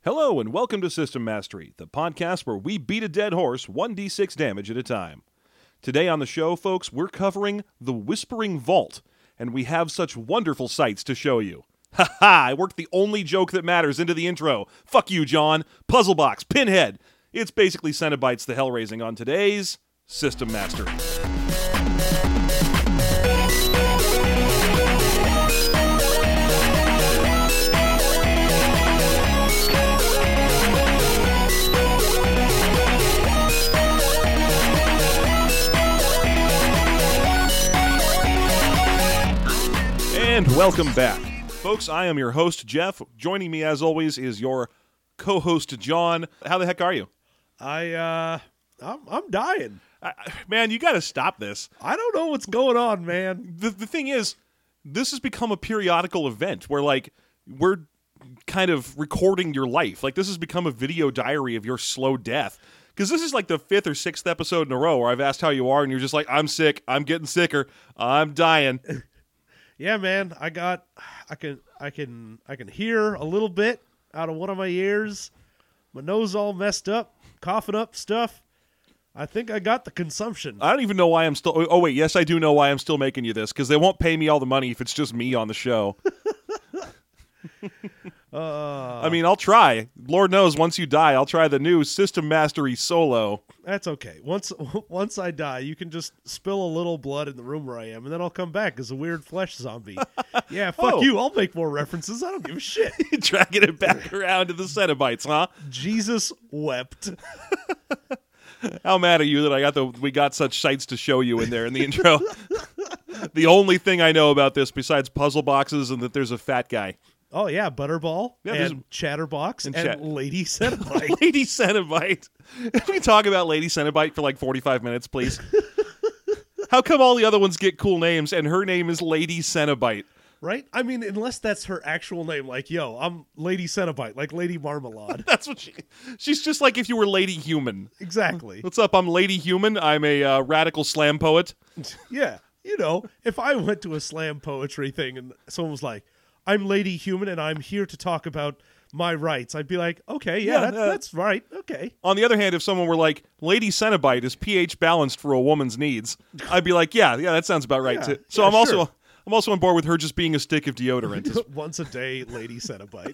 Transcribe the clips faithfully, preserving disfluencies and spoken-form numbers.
Hello and welcome to System Mastery, the podcast where we beat a dead horse one d six damage at a time. Today on the show, folks, we're covering the Whispering Vault, and we have such wonderful sights to show you. Ha ha! I worked the only joke that matters into the intro. Fuck you, John. Puzzlebox, Pinhead. It's basically Cenobites the Hellraising on today's System Mastery. And welcome back. Folks, I am your host, Jeff. Joining me, as always, is your co-host, John. How the heck are you? I, uh, I'm, I'm dying. I, man, you got to stop this. I don't know what's going on, man. The, the thing is, this has become a periodical event where, like, we're kind of recording your life. Like, this has become a video diary of your slow death. Because this is like the fifth or sixth episode in a row where I've asked how you are, and you're just like, I'm sick, I'm getting sicker, I'm dying. Yeah, man, I got, I can, I can, I can hear a little bit out of one of my ears. My nose all messed up, coughing up stuff. I think I got the consumption. I don't even know why I'm still, oh wait, yes I do know why I'm still making you this, because they won't pay me all the money if it's just me on the show. uh, I mean, I'll try. Lord knows, once you die, I'll try the new System Mastery Solo. That's okay. Once once I die, you can just spill a little blood in the room where I am, and then I'll come back as a weird flesh zombie. Yeah, fuck Oh. you. I'll make more references. I don't give a shit. Dragging it back around to the Cenobites, huh? Jesus wept. How mad are you that I got the we got such sights to show you in there in the intro? The only thing I know about this besides puzzle boxes and that there's a fat guy. Oh, yeah, Butterball Yeah, there's- and Chatterbox and and, Chat- Lady Cenobite. Lady Cenobite. Can we talk about Lady Cenobite for like forty-five minutes, please? How come all the other ones get cool names and her name is Lady Cenobite? Right? I mean, unless that's her actual name. Like, yo, I'm Lady Cenobite, like Lady Marmalade. That's what she... She's just like if you were Lady Human. Exactly. What's up? I'm Lady Human. I'm a uh, radical slam poet. Yeah. You know, if I went to a slam poetry thing and someone was like, I'm Lady Human and I'm here to talk about my rights, I'd be like, okay, yeah, Yeah, that, uh, that's right. Okay. On the other hand, if someone were like, Lady Cenobite is pH balanced for a woman's needs, I'd be like, yeah, yeah, that sounds about right. Yeah, too. So yeah, I'm also sure. I'm also on board with her just being a stick of deodorant. Once a day, Lady Cenobite.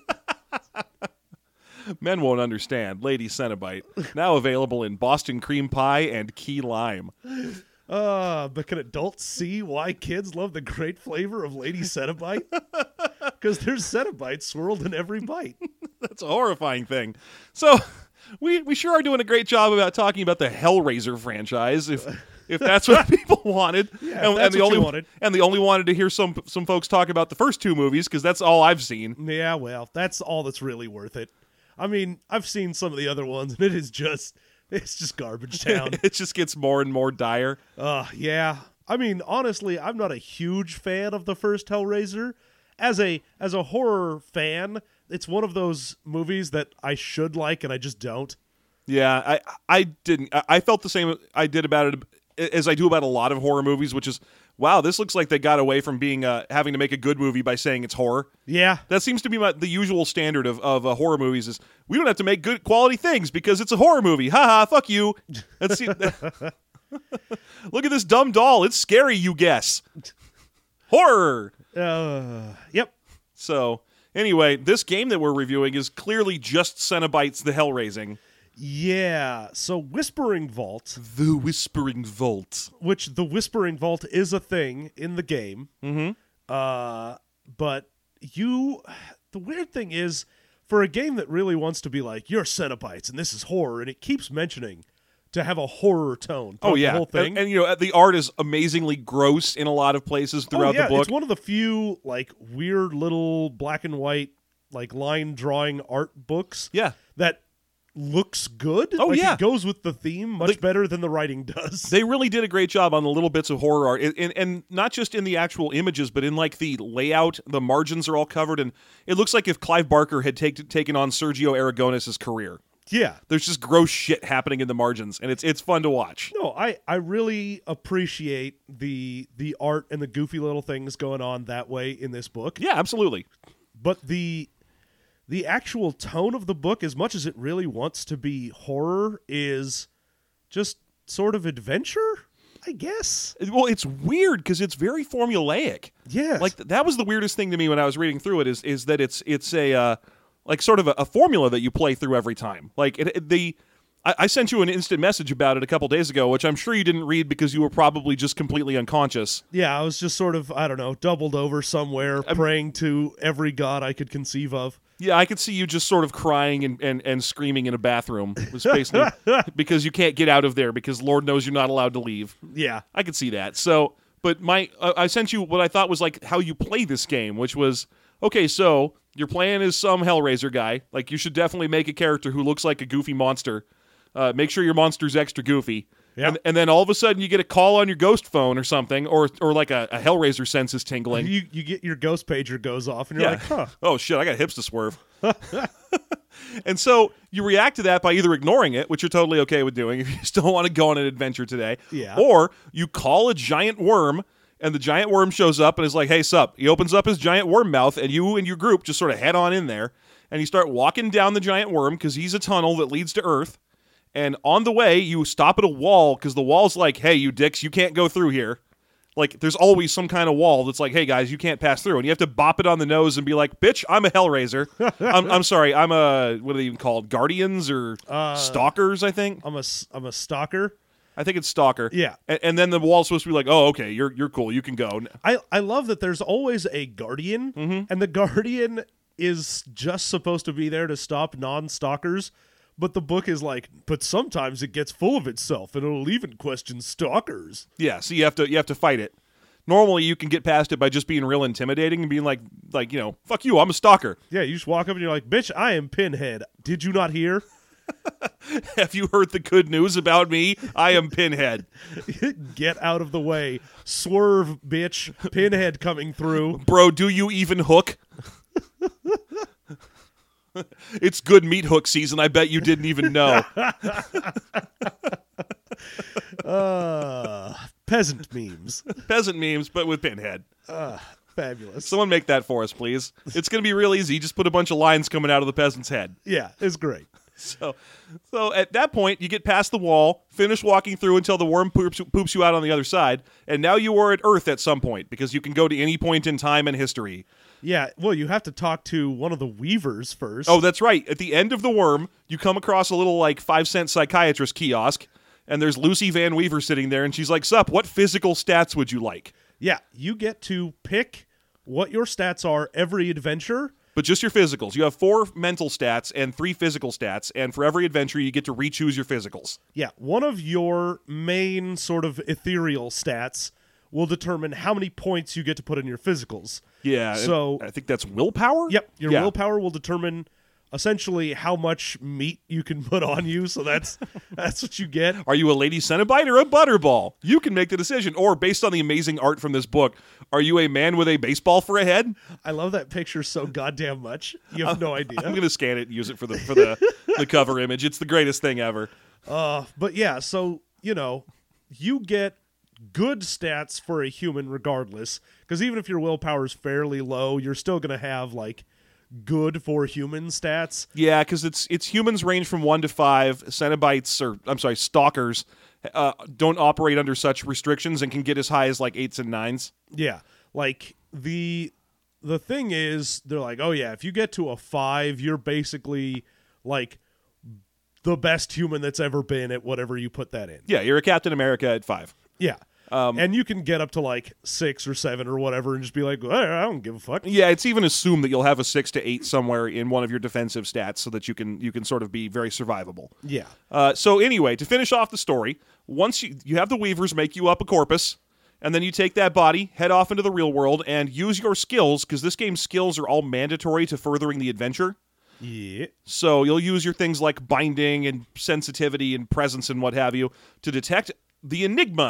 Men won't understand. Lady Cenobite. Now available in Boston cream pie and key lime. Uh, but can adults see why kids love the great flavor of Lady Cenobite? Because there's Cenobites swirled in every bite. That's a horrifying thing. So we we sure are doing a great job about talking about the Hellraiser franchise. If if that's what people wanted, Yeah, and, if that's and the what only you wanted. and they only wanted to hear some some folks talk about the first two movies because that's all I've seen. Yeah, well, that's all that's really worth it. I mean, I've seen some of the other ones, and it is just, it's just garbage town. It just gets more and more dire. uh, yeah. I mean, honestly, I'm not a huge fan of the first Hellraiser. As a as a horror fan, it's one of those movies that I should like, and I just don't. Yeah, I I didn't. I I felt the same I did about it as I do about a lot of horror movies, which is, wow, this looks like they got away from being uh, having to make a good movie by saying it's horror. Yeah. That seems to be my, the usual standard of of uh, horror movies is we don't have to make good quality things because it's a horror movie. Ha ha, fuck you. Let's see. Look at this dumb doll. It's scary, you guess. Horror. Uh, yep. So anyway, this game that we're reviewing is clearly just Cenobites the Hellraising. Yeah. So Whispering Vault, The Whispering Vault. which the Whispering Vault is a thing in the game. Mm-hmm. Uh, but you, the weird thing is, for a game that really wants to be like, you're Cenobites and this is horror, and it keeps mentioning to have a horror tone. Oh throughout yeah, the whole thing. And, and you know the art is amazingly gross in a lot of places throughout oh, yeah, the book. It's one of the few like weird little black and white like line drawing art books Yeah, that looks good. Oh, like, yeah. it goes with the theme much Like- better than the writing does. they really did a great job on the little bits of horror art, and, and, and not just in the actual images, but in like the layout. The margins are all covered, and it looks like if Clive Barker had take, taken on Sergio Aragones' career. Yeah. There's just gross shit happening in the margins, and it's it's fun to watch. No, I, I really appreciate the the art and the goofy little things going on that way in this book. Yeah, absolutely. But the the actual tone of the book, as much as it really wants to be horror, is just sort of adventure, I guess. Well, it's weird because it's very formulaic. Yeah. Like th- that was the weirdest thing to me when I was reading through it. Is is that it's it's a uh, like sort of a, a formula that you play through every time. Like it, it, the. I, I sent you an instant message about it a couple days ago, which I'm sure you didn't read because you were probably just completely unconscious. Yeah, I was just sort of, I don't know, doubled over somewhere, I'm, praying to every god I could conceive of. Yeah, I could see you just sort of crying and, and, and screaming in a bathroom. It was basically because you can't get out of there because Lord knows you're not allowed to leave. Yeah. I could see that. So, but my uh, I sent you what I thought was like how you play this game, which was, okay, so your plan is some Hellraiser guy. Like, you should definitely make a character who looks like a goofy monster. Uh, make sure your monster's extra goofy. Yeah. And, and then all of a sudden you get a call on your ghost phone or something, or or like a, a Hellraiser senses tingling. You you get your ghost pager goes off, and you're Yeah. like, huh. Oh, shit, I got hips to swerve. And so you react to that by either ignoring it, which you're totally okay with doing if you still want to go on an adventure today, Yeah. or you call a giant worm, and the giant worm shows up and is like, hey, sup. He opens up his giant worm mouth, and you and your group just sort of head on in there, and you start walking down the giant worm because he's a tunnel that leads to Earth. And on the way, you stop at a wall because the wall's like, hey, you dicks, you can't go through here. Like, there's always some kind of wall that's like, hey, guys, you can't pass through. And you have to bop it on the nose and be like, bitch, I'm a Hellraiser. I'm, I'm sorry, I'm a, what are they even called? Guardians or Uh, Stalkers, I think? I'm a s- I'm a stalker. I think it's Stalker. Yeah. And, and then the wall's supposed to be like, oh, okay, you're you're cool, you can go. I, I love that there's always a guardian, Mm-hmm. and the guardian is just supposed to be there to stop non-stalkers, but the book is like, but sometimes it gets full of itself, and it'll even question stalkers. Yeah, so you have to you have to fight it. Normally, you can get past it by just being real intimidating and being like, like you know, fuck you, I'm a stalker. Yeah, you just walk up and you're like, bitch, I am Pinhead. Did you not hear? Have you heard the good news about me? I am Pinhead. Get out of the way. Swerve, bitch. Pinhead coming through. Bro, do you even hook? It's good meat hook season. I bet you didn't even know. Uh, peasant memes. Peasant memes, but with Pinhead. Uh, fabulous. Someone make that for us, please. It's going to be real easy. Just put a bunch of lines coming out of the peasant's head. Yeah, it's great. So, so at that point, you get past the wall, finish walking through until the worm poops, poops you out on the other side, and now you are at Earth at some point, because you can go to any point in time in history. Yeah, well, you have to talk to one of the Weavers first. Oh, that's right. At the end of the worm, you come across a little, like, five-cent psychiatrist kiosk, and there's Lucy Van Weaver sitting there, and she's like, sup, what physical stats would you like? Yeah, you get to pick what your stats are every adventure. But just your physicals. You have four mental stats and three physical stats, and for every adventure, you get to re-choose your physicals. Yeah, one of your main sort of ethereal stats will determine how many points you get to put in your physicals. Yeah, So- I think that's willpower? Yep, your Yeah. willpower will determine essentially how much meat you can put on you, so that's that's what you get. Are you a lady Cenobite or a butterball? You can make the decision. Or, based on the amazing art from this book, are you a man with a baseball for a head? I love that picture so goddamn much. You have no idea. I'm going to scan it and use it for the for the, the cover image. It's the greatest thing ever. Uh, but yeah, so, you know, you get good stats for a human regardless, because even if your willpower is fairly low, you're still going to have, like, good for human stats. Yeah, because it's it's humans range from one to five. Cenobites, or I'm sorry, stalkers, uh, don't operate under such restrictions and can get as high as like eights and nines. Yeah, like the the thing is, they're like, oh yeah, if you get to a five, you're basically like the best human that's ever been at whatever you put that in. Yeah, you're a Captain America at five. Yeah. Um, and you can get up to like six or seven or whatever and just be like, I don't give a fuck. Yeah, it's even assumed that you'll have a six to eight somewhere in one of your defensive stats, so that you can you can sort of be very survivable. Yeah. Uh, so anyway, to finish off the story, once you you have the Weavers make you up a corpus, and then you take that body, head off into the real world, and use your skills, because this game's skills are all mandatory to furthering the adventure. Yeah. So you'll use your things like binding and sensitivity and presence and what have you to detect the Enigma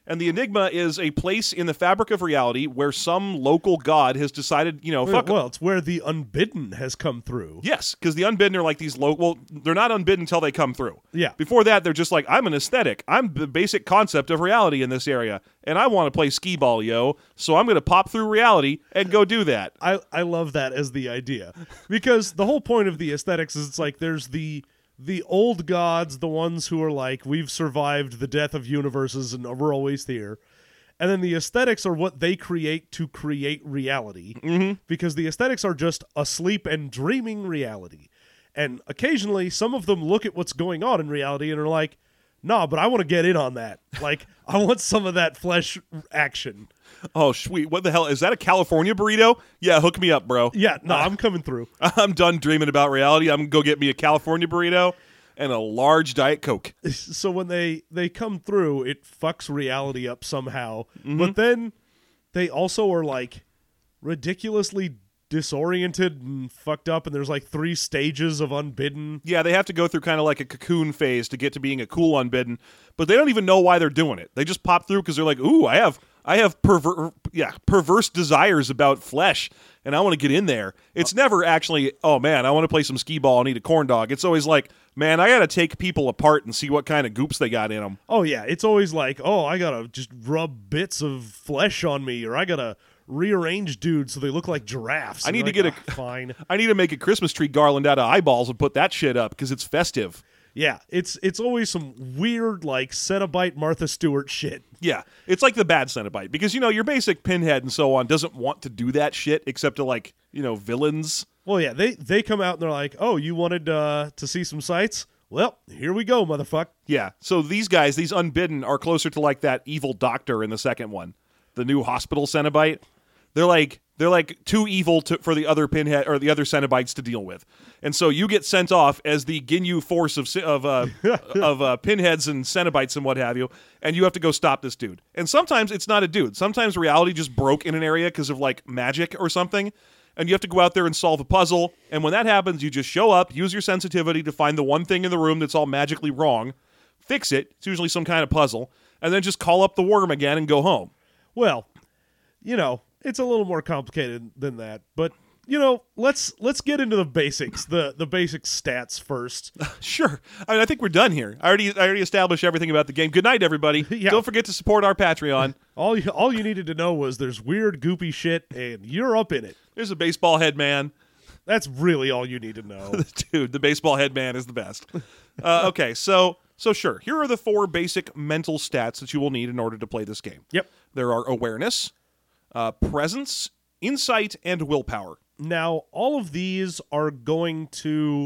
And the Enigma is a place in the fabric of reality where some local god has decided, you know, fuck. Well, it's where the Unbidden has come through. Yes, because the Unbidden are like these local. Well, they're not unbidden until they come through. Yeah. Before that, they're just like, I'm an aesthetic. I'm the basic concept of reality in this area, and I want to play skee ball, yo. So I'm going to pop through reality and go do that. I, I love that as the idea. Because the whole point of the aesthetics is it's like there's the the old gods, the ones who are like, we've survived the death of universes and we're always here. And then the aesthetics are what they create to create reality. Mm-hmm. Because the aesthetics are just asleep and dreaming reality. And occasionally, some of them look at what's going on in reality and are like, nah, but I want to get in on that. Like, I want some of that flesh action. Oh, sweet. What the hell? Is that a California burrito? Yeah, hook me up, bro. Yeah, no, Uh, I'm coming through. I'm done dreaming about reality. I'm going to go get me a California burrito and a large Diet Coke. So when they, they come through, it fucks reality up somehow. Mm-hmm. But then they also are, like, ridiculously disoriented and fucked up, and there's, like, three stages of Unbidden. Yeah, they have to go through kind of like a cocoon phase to get to being a cool Unbidden, but they don't even know why they're doing it. They just pop through because they're like, ooh, I have... I have perver- yeah, perverse desires about flesh, and I want to get in there. It's never actually, oh, man, I want to play some skee ball and eat a corn dog. It's always like, man, I got to take people apart and see what kind of goops they got in them. Oh, yeah, it's always like, oh, I got to just rub bits of flesh on me, or I got to rearrange dudes so they look like giraffes. I And need to you're get like, a- "Ah, fine. I need to make a Christmas tree garland out of eyeballs and put that shit up because it's festive. Yeah, it's it's always some weird, like, Cenobite Martha Stewart shit. Yeah, it's like the bad Cenobite because, you know, your basic Pinhead and so on doesn't want to do that shit except to, like, you know, villains. Well, yeah, they, they come out and they're like, oh, you wanted uh, to see some sights? Well, here we go, motherfucker. Yeah, so these guys, these Unbidden, are closer to like that evil doctor in the second one, the new hospital Cenobite. They're like they're like too evil to, for the other Pinhead or the other Cenobites to deal with, and so you get sent off as the Ginyu force of of uh, of uh, Pinheads and Cenobites and what have you, and you have to go stop this dude. And sometimes it's not a dude. Sometimes reality just broke in an area because of like magic or something. And you have to go out there and solve a puzzle. And when that happens, you just show up, use your sensitivity to find the one thing in the room that's all magically wrong, fix it. It's usually some kind of puzzle. And then just call up the worm again and go home. Well, you know, it's a little more complicated than that. But, you know, let's let's get into the basics, the, the basic stats first. Sure. I mean, I think we're done here. I already I already established everything about the game. Good night, everybody. Yeah. Don't forget to support our Patreon. All you, all you needed to know was there's weird, goopy shit, and you're up in it. There's a baseball head man. That's really all you need to know. Dude, the baseball head man is the best. Uh, okay, so so sure. Here are the four basic mental stats that you will need in order to play this game. Yep. There are awareness, uh, presence, insight, and willpower. Now, all of these are going to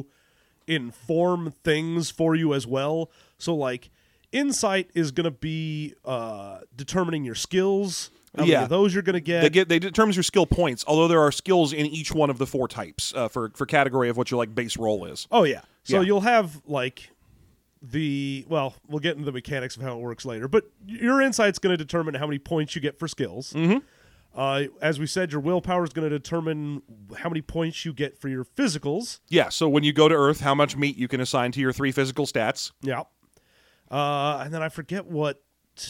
inform things for you as well. So, like, insight is going to be uh, determining your skills. How many Yeah. of those you're going to get. They get they determines your skill points, although there are skills in each one of the four types uh, for for category of what your like base roll is. Oh, yeah. So Yeah. you'll have, like, the... Well, we'll get into the mechanics of how it works later. But your insight's going to determine how many points you get for skills. Mm-hmm. Uh, as we said, your willpower is going to determine how many points you get for your physicals. Yeah, so when you go to Earth, how much meat you can assign to your three physical stats. Yeah. Uh, and then I forget what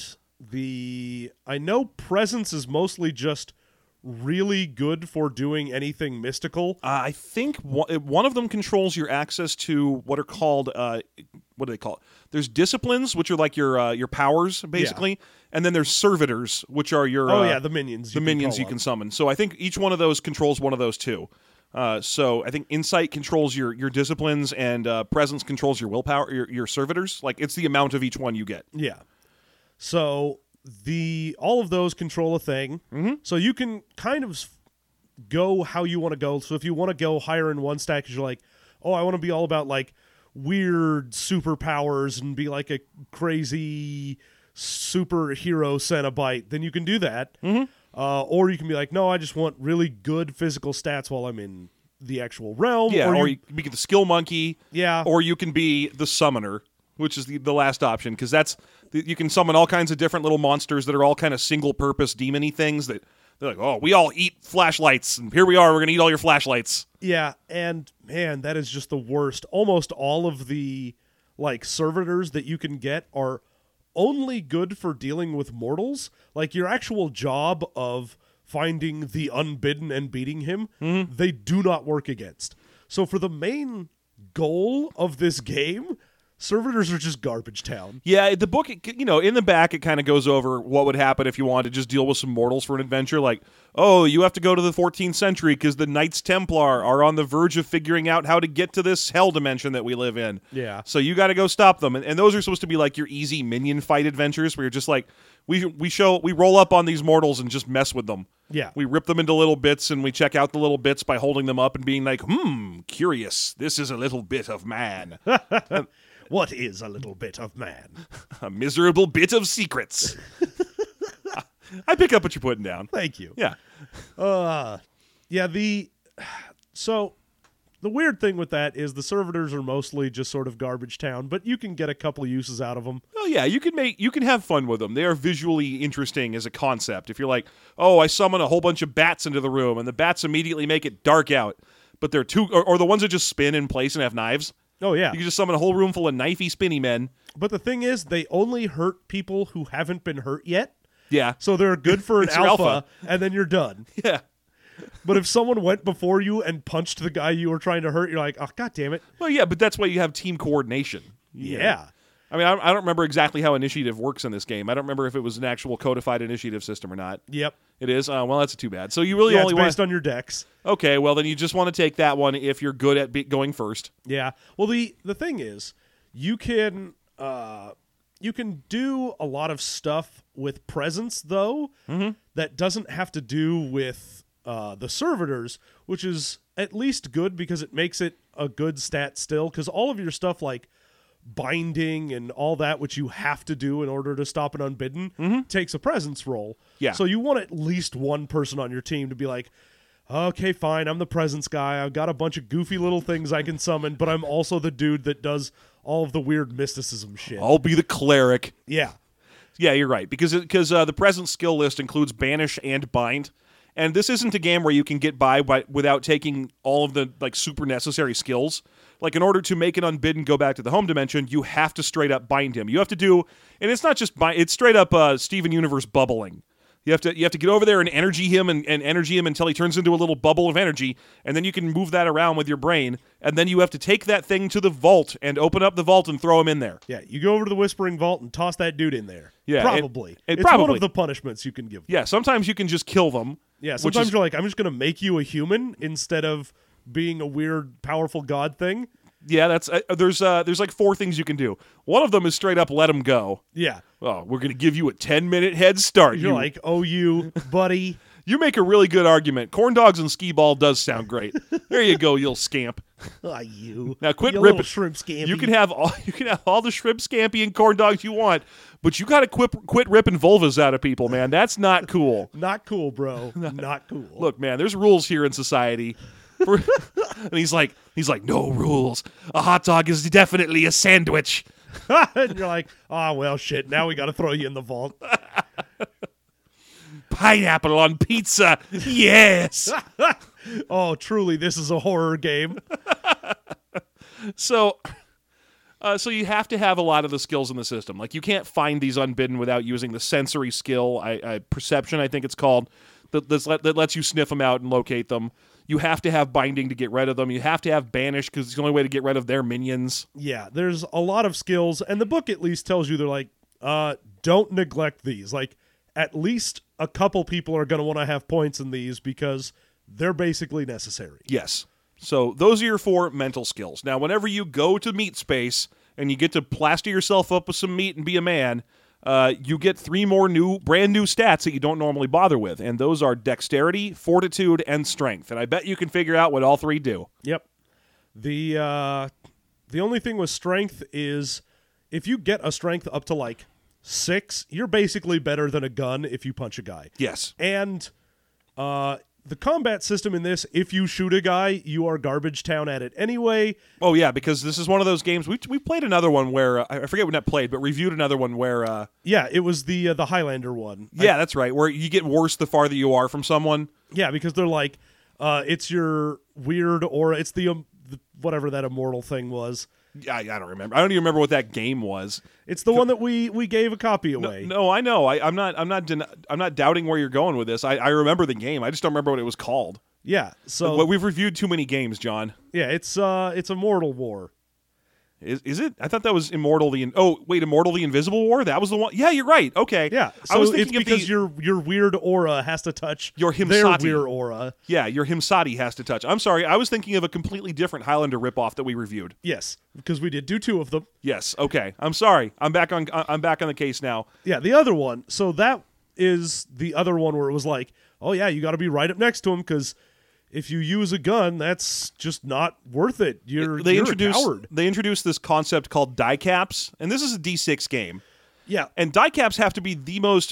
the... I know presence is mostly just really good for doing anything mystical. Uh, I think one, one of them controls your access to what are called uh, what do they call it? There's disciplines, which are like your uh, your powers, basically, and then there's servitors, which are your Oh, uh, yeah, the minions. the you minions can you call can up. summon. So I think each one of those controls one of those too. Uh, so I think insight controls your your disciplines, and uh, presence controls your willpower, your your servitors. Like it's the amount of each one you get. Yeah. So the all of those control a thing. Mm-hmm. So you can kind of s- go how you want to go. So if you want to go higher in one stack, because you're like, oh, I want to be all about like weird superpowers and be like a crazy superhero Cenobite, then you can do that. Mm-hmm. Uh, or you can be like, no, I just want really good physical stats while I'm in the actual realm. Yeah, or, or, you, you can be the skill monkey. yeah, Or you can be the summoner, which is the, the last option, because that's you can summon all kinds of different little monsters that are all kind of single-purpose demon-y things that they're like, oh, we all eat flashlights, and here we are, we're going to eat all your flashlights. yeah, and man, that is just the worst. Almost all of the like servitors that you can get are only good for dealing with mortals. Like your actual job of finding the unbidden and beating him, Mm-hmm. they do not work against. So for the main goal of this game, servitors are just garbage town. Yeah, the book, it- you know, in the back, it kind of goes over what would happen if you wanted to just deal with some mortals for an adventure. Like, oh, you have to go to the fourteenth century because the Knights Templar are on the verge of figuring out how to get to this hell dimension that we live in. Yeah. So you got to go stop them. And, and those are supposed to be like your easy minion fight adventures where you're just like, we we show, we roll up on these mortals and just mess with them. Yeah. We rip them into little bits and we check out the little bits by holding them up and being like, hmm, curious. This is a little bit of man. What is a little bit of man? A miserable bit of secrets. I pick up what you're putting down. Thank you. Yeah. Uh, yeah, the so the weird thing with that is the servitors are mostly just sort of garbage town, but you can get a couple uses out of them. Well, yeah, you can make you can have fun with them. They are visually interesting as a concept. If you're like, oh, I summon a whole bunch of bats into the room, and the bats immediately make it dark out, but they're too, or, or the ones that just spin in place and have knives. Oh yeah, You can just summon a whole room full of knifey, spinny men. but the thing is, they only hurt people who haven't been hurt yet, Yeah, so they're good for an It's your alpha, alpha. and then you're done. yeah. But if someone went before you and punched the guy you were trying to hurt, you're like, oh god damn it, Well, yeah, but that's why you have team coordination. You know? yeah. I mean, I, I don't remember exactly how initiative works in this game. I don't remember if it was an actual codified initiative system or not. Yep. It is? Uh, well, that's too bad. So you really Yeah, only it's want... based on your decks. Okay, well, then you just want to take that one if you're good at be- going first. Yeah. Well, the the thing is, you can uh, you can do a lot of stuff with presence though that doesn't have to do with uh, the servitors, which is at least good because it makes it a good stat still. Because all of your stuff like binding and all that, which you have to do in order to stop an unbidden, takes a presence roll. Yeah. So you want at least one person on your team to be like, okay, fine, I'm the presence guy. I've got a bunch of goofy little things I can summon, but I'm also the dude that does all of the weird mysticism shit. I'll be the cleric. Yeah. Yeah, you're right. Because because uh, the present skill list includes banish and bind. And this isn't a game where you can get by, by without taking all of the like super necessary skills. Like in order to make an unbidden go back to the home dimension, you have to straight up bind him. You have to do, and it's not just bind, it's straight up uh, Steven Universe bubbling. You have to you have to get over there and energy him and, and energy him until he turns into a little bubble of energy, and then you can move that around with your brain, and then you have to take that thing to the vault and open up the vault and throw him in there. Yeah, you go over to the Whispering Vault and toss that dude in there. Yeah, Probably. and- and it's one probably. of the punishments you can give. Yeah, sometimes you can just kill them. Yeah, which sometimes is- you're like, I'm just going to make you a human instead of being a weird, powerful god thing. Yeah, that's uh, there's uh, there's like four things you can do. One of them is straight up let him go. Yeah. Oh, we're gonna give you a ten minute head start. You're you, like, oh, you, buddy. you make a really good argument. Corn dogs and skee ball does sound great. There you go, you'll scamp. Ah, you. Now quit you ripping. little shrimp scampi. You can have all you can have all the shrimp scampi and corn dogs you want, but you gotta quit quit ripping vulvas out of people, man. That's not cool. Not cool, bro. Not cool. Look, man, there's rules here in society. For- and he's like, he's like, no rules. A hot dog is definitely a sandwich. And you're like, oh, well, shit. Now we got to throw you in the vault. Pineapple on pizza. Yes. Oh, truly, this is a horror game. So, uh, so you have to have a lot of the skills in the system. Like you can't find these unbidden without using the sensory skill, I, I, perception, I think it's called, that, that's let, that lets you sniff them out and locate them. You have to have binding to get rid of them. You have to have banish because it's the only way to get rid of their minions. Yeah, there's a lot of skills, and the book at least tells you they're like, uh, don't neglect these. Like, at least a couple people are going to want to have points in these because they're basically necessary. Yes. So those are your four mental skills. Now, whenever you go to meat space and you get to plaster yourself up with some meat and be a man, uh, you get three more new, brand new stats that you don't normally bother with, and those are dexterity, fortitude, and strength. And I bet you can figure out what all three do. Yep. The uh, the only thing with strength is if you get a strength up to like six, you're basically better than a gun if you punch a guy. Yes. And uh, the combat system in this, if you shoot a guy, you are garbage town at it anyway. Oh yeah, because this is one of those games. We we played another one where uh, I forget when that played, but reviewed another one where. Uh, Yeah, it was the uh, the Highlander one. yeah, I- that's right. Where you get worse the farther you are from someone. yeah, because they're like, uh, it's your weird aura. It's the, um, the whatever that immortal thing was. I, I don't remember. I don't even remember what that game was. It's the one that we, we gave a copy away. No, no I know. I, I'm not. I'm not. Den- I'm not doubting where you're going with this. I, I remember the game. I just don't remember what it was called. Yeah. So well, we've reviewed too many games, John. Yeah, it's uh, it's Immortal War. Is is it? I thought that was Immortal the. In- oh wait, Immortal the Invisible War. That was the one. Yeah, you're right. Okay. Yeah. So I was it's thinking of because the, your your weird aura has to touch Your their Himsati. weird aura. Yeah, your Himsati has to touch. I'm sorry. I was thinking of a completely different Highlander ripoff that we reviewed. Yes, because we did do two of them. Yes. Okay. I'm sorry. I'm back on. I'm back on the case now. Yeah, the other one. So that is the other one where it was like, oh yeah, you got to be right up next to him because if you use a gun, that's just not worth it. You're, they you're introduced a coward. they introduced this concept called die caps, and this is a D six game. Yeah, And die caps have to be the most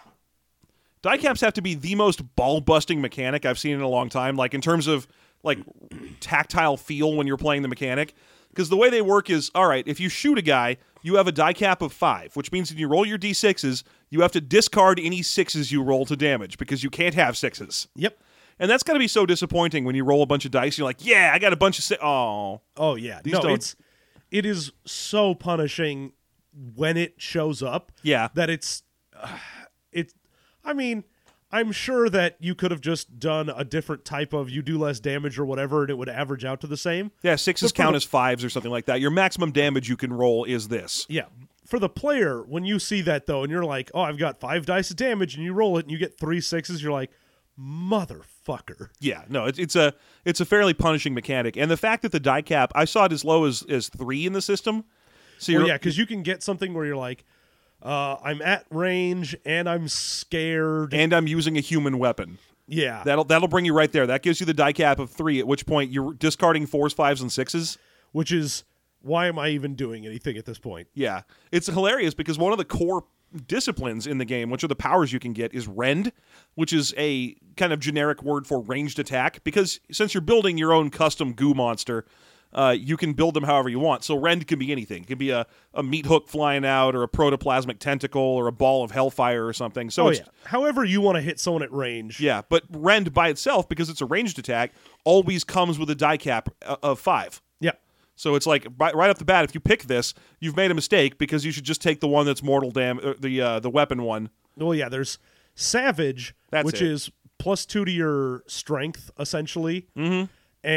die caps have to be the most ball busting mechanic I've seen in a long time. Like in terms of like tactile feel when you're playing the mechanic, because the way they work is all right. If you shoot a guy, you have a die cap of five, which means when you roll your d sixes, you have to discard any sixes you roll to damage because you can't have sixes. Yep. And that's got to be so disappointing when you roll a bunch of dice. You're like, yeah, I got a bunch of si- oh, Oh yeah. These no, don't- it's it is so punishing when it shows up. yeah, That it's uh, it. I mean, I'm sure that you could have just done a different type of you do less damage or whatever, and it would average out to the same. yeah. Sixes But for count the- as fives or something like that. Your maximum damage you can roll is this. Yeah. For the player, when you see that though, and you're like, oh, I've got five dice of damage, and you roll it, and you get three sixes, you're like, motherfucker. Yeah, no, it's it's a it's a fairly punishing mechanic, and the fact that the die cap, I saw it as low as as three in the system. So you're, Well, yeah, because you can get something where you're like, uh, I'm at range and I'm scared. and I'm using a human weapon. yeah. That'll that'll bring you right there. That gives you the die cap of three. At which point you're discarding fours, fives, and sixes. Which is, why am I even doing anything at this point? Yeah, it's hilarious because one of the core disciplines in the game, which are the powers you can get, is rend, which is a kind of generic word for ranged attack. Because since you're building your own custom goo monster, uh, you can build them however you want. So rend can be anything. It can be a, a meat hook flying out, or a protoplasmic tentacle, or a ball of hellfire or something. So oh, it's, yeah. However you want to hit someone at range. yeah, but rend by itself, because it's a ranged attack, always comes with a die cap uh, of five. Yeah. So it's like right, right off the bat, if you pick this, you've made a mistake because you should just take the one that's mortal dam, uh, the uh, the weapon one. Well, yeah, there's Savage, That's which it. is plus two to your strength, essentially. Mm-hmm.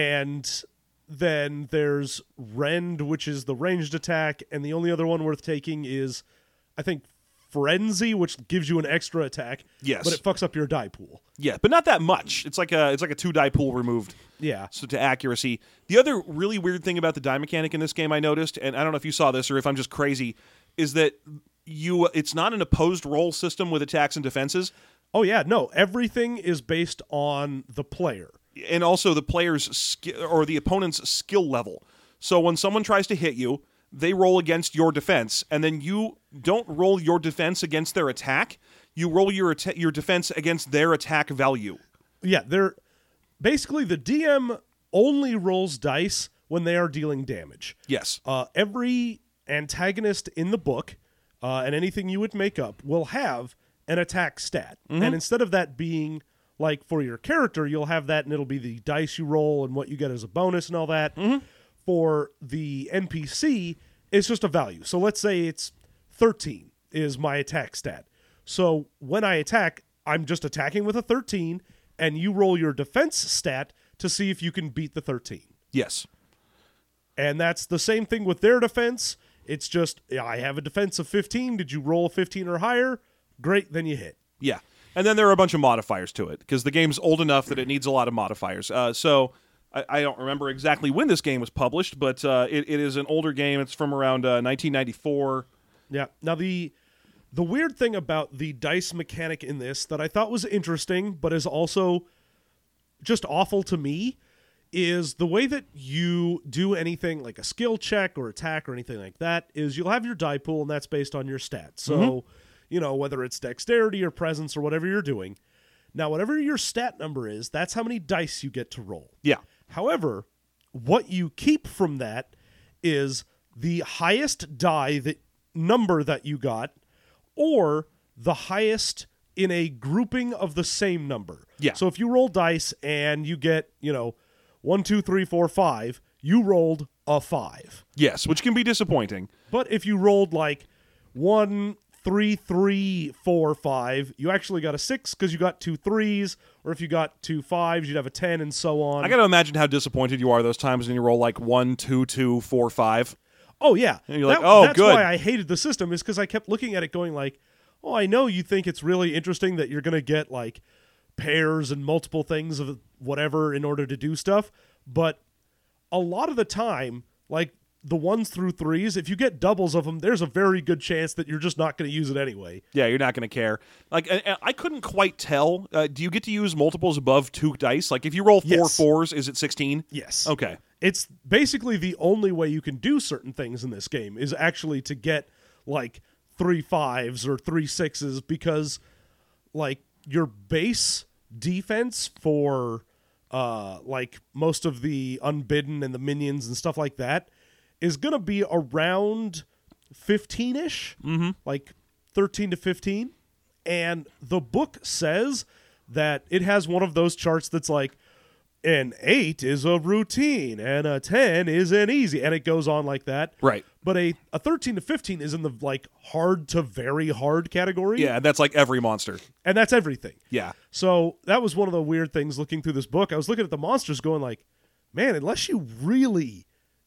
And then there's Rend, which is the ranged attack. And the only other one worth taking is, I think, Frenzy, which gives you an extra attack. Yes. But it fucks up your die pool. Yeah, but not that much. It's like a it's like a two die pool removed. Yeah. So to accuracy. The other really weird thing about the die mechanic in this game I noticed, and I don't know if you saw this or if I'm just crazy, is that you it's not an opposed roll system with attacks and defenses, Oh, yeah. No, everything is based on the player. and also the player's skill or the opponent's skill level. So when someone tries to hit you, they roll against your defense, and then you don't roll your defense against their attack. You roll your atta- your defense against their attack value. Yeah, they're basically the D M only rolls dice when they are dealing damage. Yes. Uh, every antagonist in the book uh, and anything you would make up will have an attack stat. And instead of that being like for your character, you'll have that and it'll be the dice you roll and what you get as a bonus and all that. For the N P C, it's just a value. So let's say it's thirteen is my attack stat. So when I attack, I'm just attacking with a thirteen, and you roll your defense stat to see if you can beat the thirteen. Yes. And that's the same thing with their defense. It's just, I have a defense of fifteen. Did you roll a fifteen or higher? Great, then you hit. Yeah. And then there are a bunch of modifiers to it because the game's old enough that it needs a lot of modifiers. Uh, so I, I don't remember exactly when this game was published, but uh, it, it is an older game. It's from around uh, nineteen ninety-four. Yeah. Now, the the weird thing about the dice mechanic in this that I thought was interesting, but is also just awful to me, is the way that you do anything like a skill check or attack or anything like that is you'll have your die pool, and that's based on your stats. So, you know, whether it's dexterity or presence or whatever you're doing. Now, whatever your stat number is, that's how many dice you get to roll. Yeah. However, what you keep from that is the highest die that number that you got, or the highest in a grouping of the same number. Yeah. So if you roll dice and you get, you know, one, two, three, four, five, you rolled a five. Yes, which can be disappointing. But if you rolled like one, three, three, four, five, you actually got a six because you got two threes. Or if you got two fives, you'd have a ten, and so on. I got to imagine how disappointed you are those times when you roll like one, two, two, four, five. Oh yeah, and you're like, that, oh, that's good. why I hated the system, is because I kept looking at it, going like, oh, I know you think it's really interesting that you're gonna get like pairs and multiple things of whatever in order to do stuff, but a lot of the time, like the ones through threes, if you get doubles of them, there's a very good chance that you're just not going to use it anyway. Yeah, you're not going to care. Like, I, I couldn't quite tell. Uh, do you get to use multiples above two dice? Like, if you roll four Yes. fours, is it sixteen? Yes. Okay. It's basically the only way you can do certain things in this game is actually to get like three fives or three sixes, because like your base defense for uh like most of the unbidden and the minions and stuff like that is going to be around fifteen-ish, Mm-hmm. like thirteen to fifteen. And the book says that it has one of those charts that's like, an eight is a routine and a ten is an easy, and it goes on like that. Right. But a, a thirteen to fifteen is in the like hard to very hard category. Yeah, that's like every monster. And that's everything. Yeah. So that was one of the weird things looking through this book. I was looking at the monsters going like, man, unless you really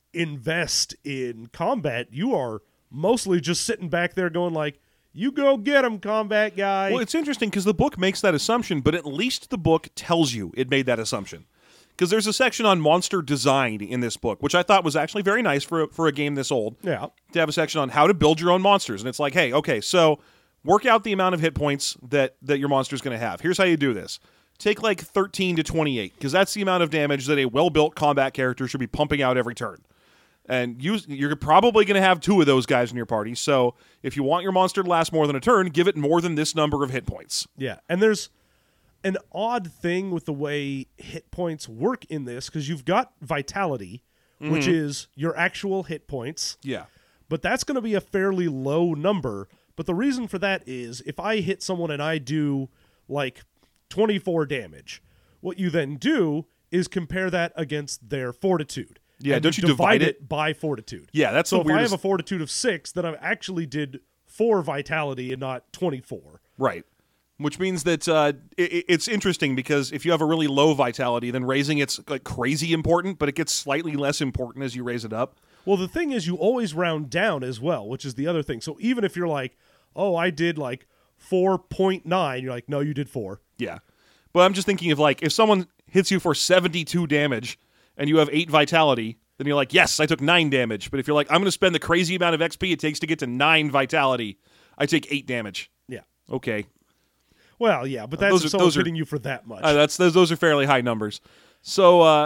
invest in combat, you are mostly just sitting back there going like, you go get him, combat guy. Well, it's interesting because the book makes that assumption, but at least the book tells you it made that assumption. Because there's a section on monster design in this book, which I thought was actually very nice for a, for a game this old. Yeah. To have a section on how to build your own monsters. And it's like, hey, okay, so work out the amount of hit points that, that your monster's going to have. Here's how you do this. Take like thirteen to twenty-eight, because that's the amount of damage that a well-built combat character should be pumping out every turn. And use, you're probably going to have two of those guys in your party, so if you want your monster to last more than a turn, give it more than this number of hit points. Yeah, and there's an odd thing with the way hit points work in this, because you've got vitality, mm-hmm. which is your actual hit points. Yeah. But that's going to be a fairly low number. But the reason for that is if I hit someone and I do like twenty-four damage, what you then do is compare that against their fortitude. Yeah, and don't you divide, divide it? it by fortitude? Yeah, that's so the if weirdest... I have a fortitude of six, then I actually did four vitality and not twenty-four. Right. Which means that uh, it, it's interesting because if you have a really low vitality, then raising it's like crazy important, but it gets slightly less important as you raise it up. Well, the thing is, you always round down as well, which is the other thing. So even if you're like, oh, I did like four point nine, you're like, no, you did four. Yeah. But I'm just thinking of like, if someone hits you for seventy-two damage and you have eight vitality, then you're like, yes, I took nine damage. But if you're like, I'm going to spend the crazy amount of X P it takes to get to nine vitality, I take eight damage. Yeah. Okay. Well, yeah, but that's those are, someone's those are, hitting you for that much. Uh, that's those, those are fairly high numbers. So uh,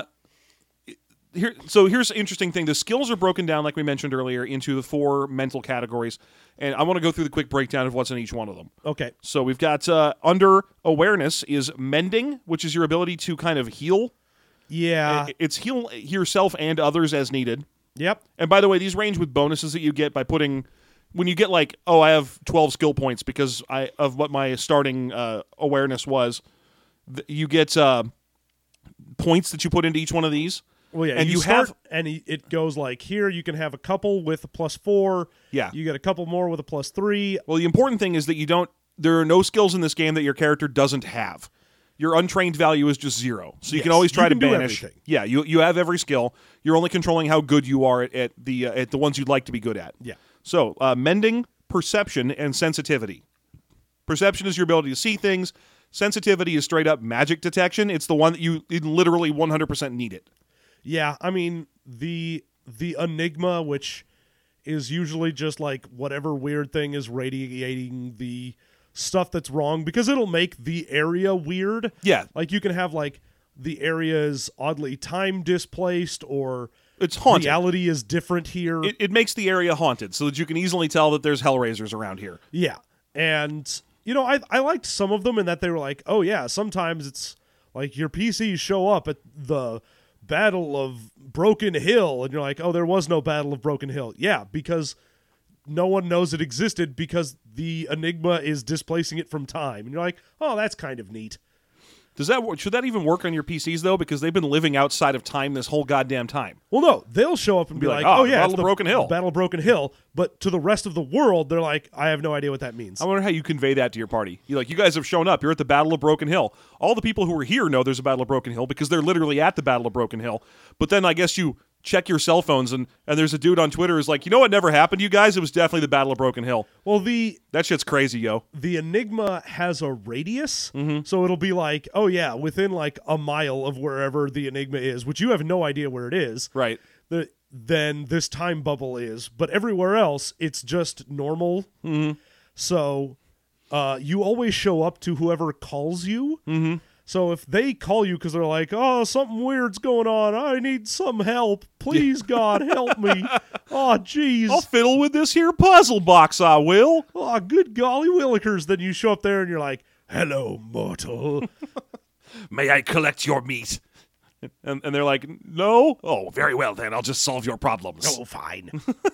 here, so here's an interesting thing. The skills are broken down, like we mentioned earlier, into the four mental categories. And I want to go through the quick breakdown of what's in each one of them. Okay. So we've got uh, under awareness is mending, which is your ability to kind of heal. Yeah. It's heal yourself and others as needed. Yep. And by the way, these range with bonuses that you get by putting... When you get like, oh, I have twelve skill points because I of what my starting uh, awareness was, th- you get uh, points that you put into each one of these. Well, yeah, and you, you start, have, and it goes like here. You can have a couple with a plus four. Yeah, you get a couple more with a plus three. Well, the important thing is that you don't. There are no skills in this game that your character doesn't have. Your untrained value is just zero, so you yes, can always try you to can do banish. everything. Yeah, you you have every skill. You're only controlling how good you are at, at the uh, at the ones you'd like to be good at. Yeah. So uh, mending, perception, and sensitivity. Perception is your ability to see things. Sensitivity is straight up magic detection. It's the one that you, you literally one hundred percent need it. Yeah, I mean, the the Enigma, which is usually just like whatever weird thing is radiating the stuff that's wrong, because it'll make the area weird. Yeah. Like you can have like the area is oddly time displaced, or it's haunted. Reality is different here. It, it makes the area haunted so that you can easily tell that there's Hellraisers around here. Yeah. And, you know, I I liked some of them in that they were like, oh, yeah, sometimes it's like your P Cs show up at the Battle of Broken Hill, and you're like, oh, there was no Battle of Broken Hill. Yeah, because no one knows it existed because the Enigma is displacing it from time. And you're like, oh, that's kind of neat. Does that wor- should that even work on your P Cs though? Because they've been living outside of time this whole goddamn time. Well, no, they'll show up and be, Be like, like, "Oh, "Oh yeah, Battle it's of the Broken Hill." the Battle of Broken Hill," but to the rest of the world, they're like, "I have no idea what that means." I wonder how you convey that to your party. You like, you guys have shown up. You're at the Battle of Broken Hill. All the people who are here know there's a Battle of Broken Hill because they're literally at the Battle of Broken Hill. But then I guess you check your cell phones and, and there's a dude on Twitter who's like, you know what never happened to you guys? It was definitely the Battle of Broken Hill. Well, the That shit's crazy, yo. the Enigma has a radius, Mm-hmm. so it'll be like, oh yeah, within like a mile of wherever the Enigma is, which you have no idea where it is. Right. The then this time bubble is, but everywhere else it's just normal. Mm-hmm. So uh, you always show up to whoever calls you. Mm-hmm. So if they call you because they're like, oh, something weird's going on, I need some help. Please, God, help me. Oh, jeez. I'll fiddle with this here puzzle box, I will. Oh, good golly willikers. Then you show up there and you're like, hello, mortal. May I collect your meat? And, and they're like, no? Oh, very well then. I'll just solve your problems. Oh, fine.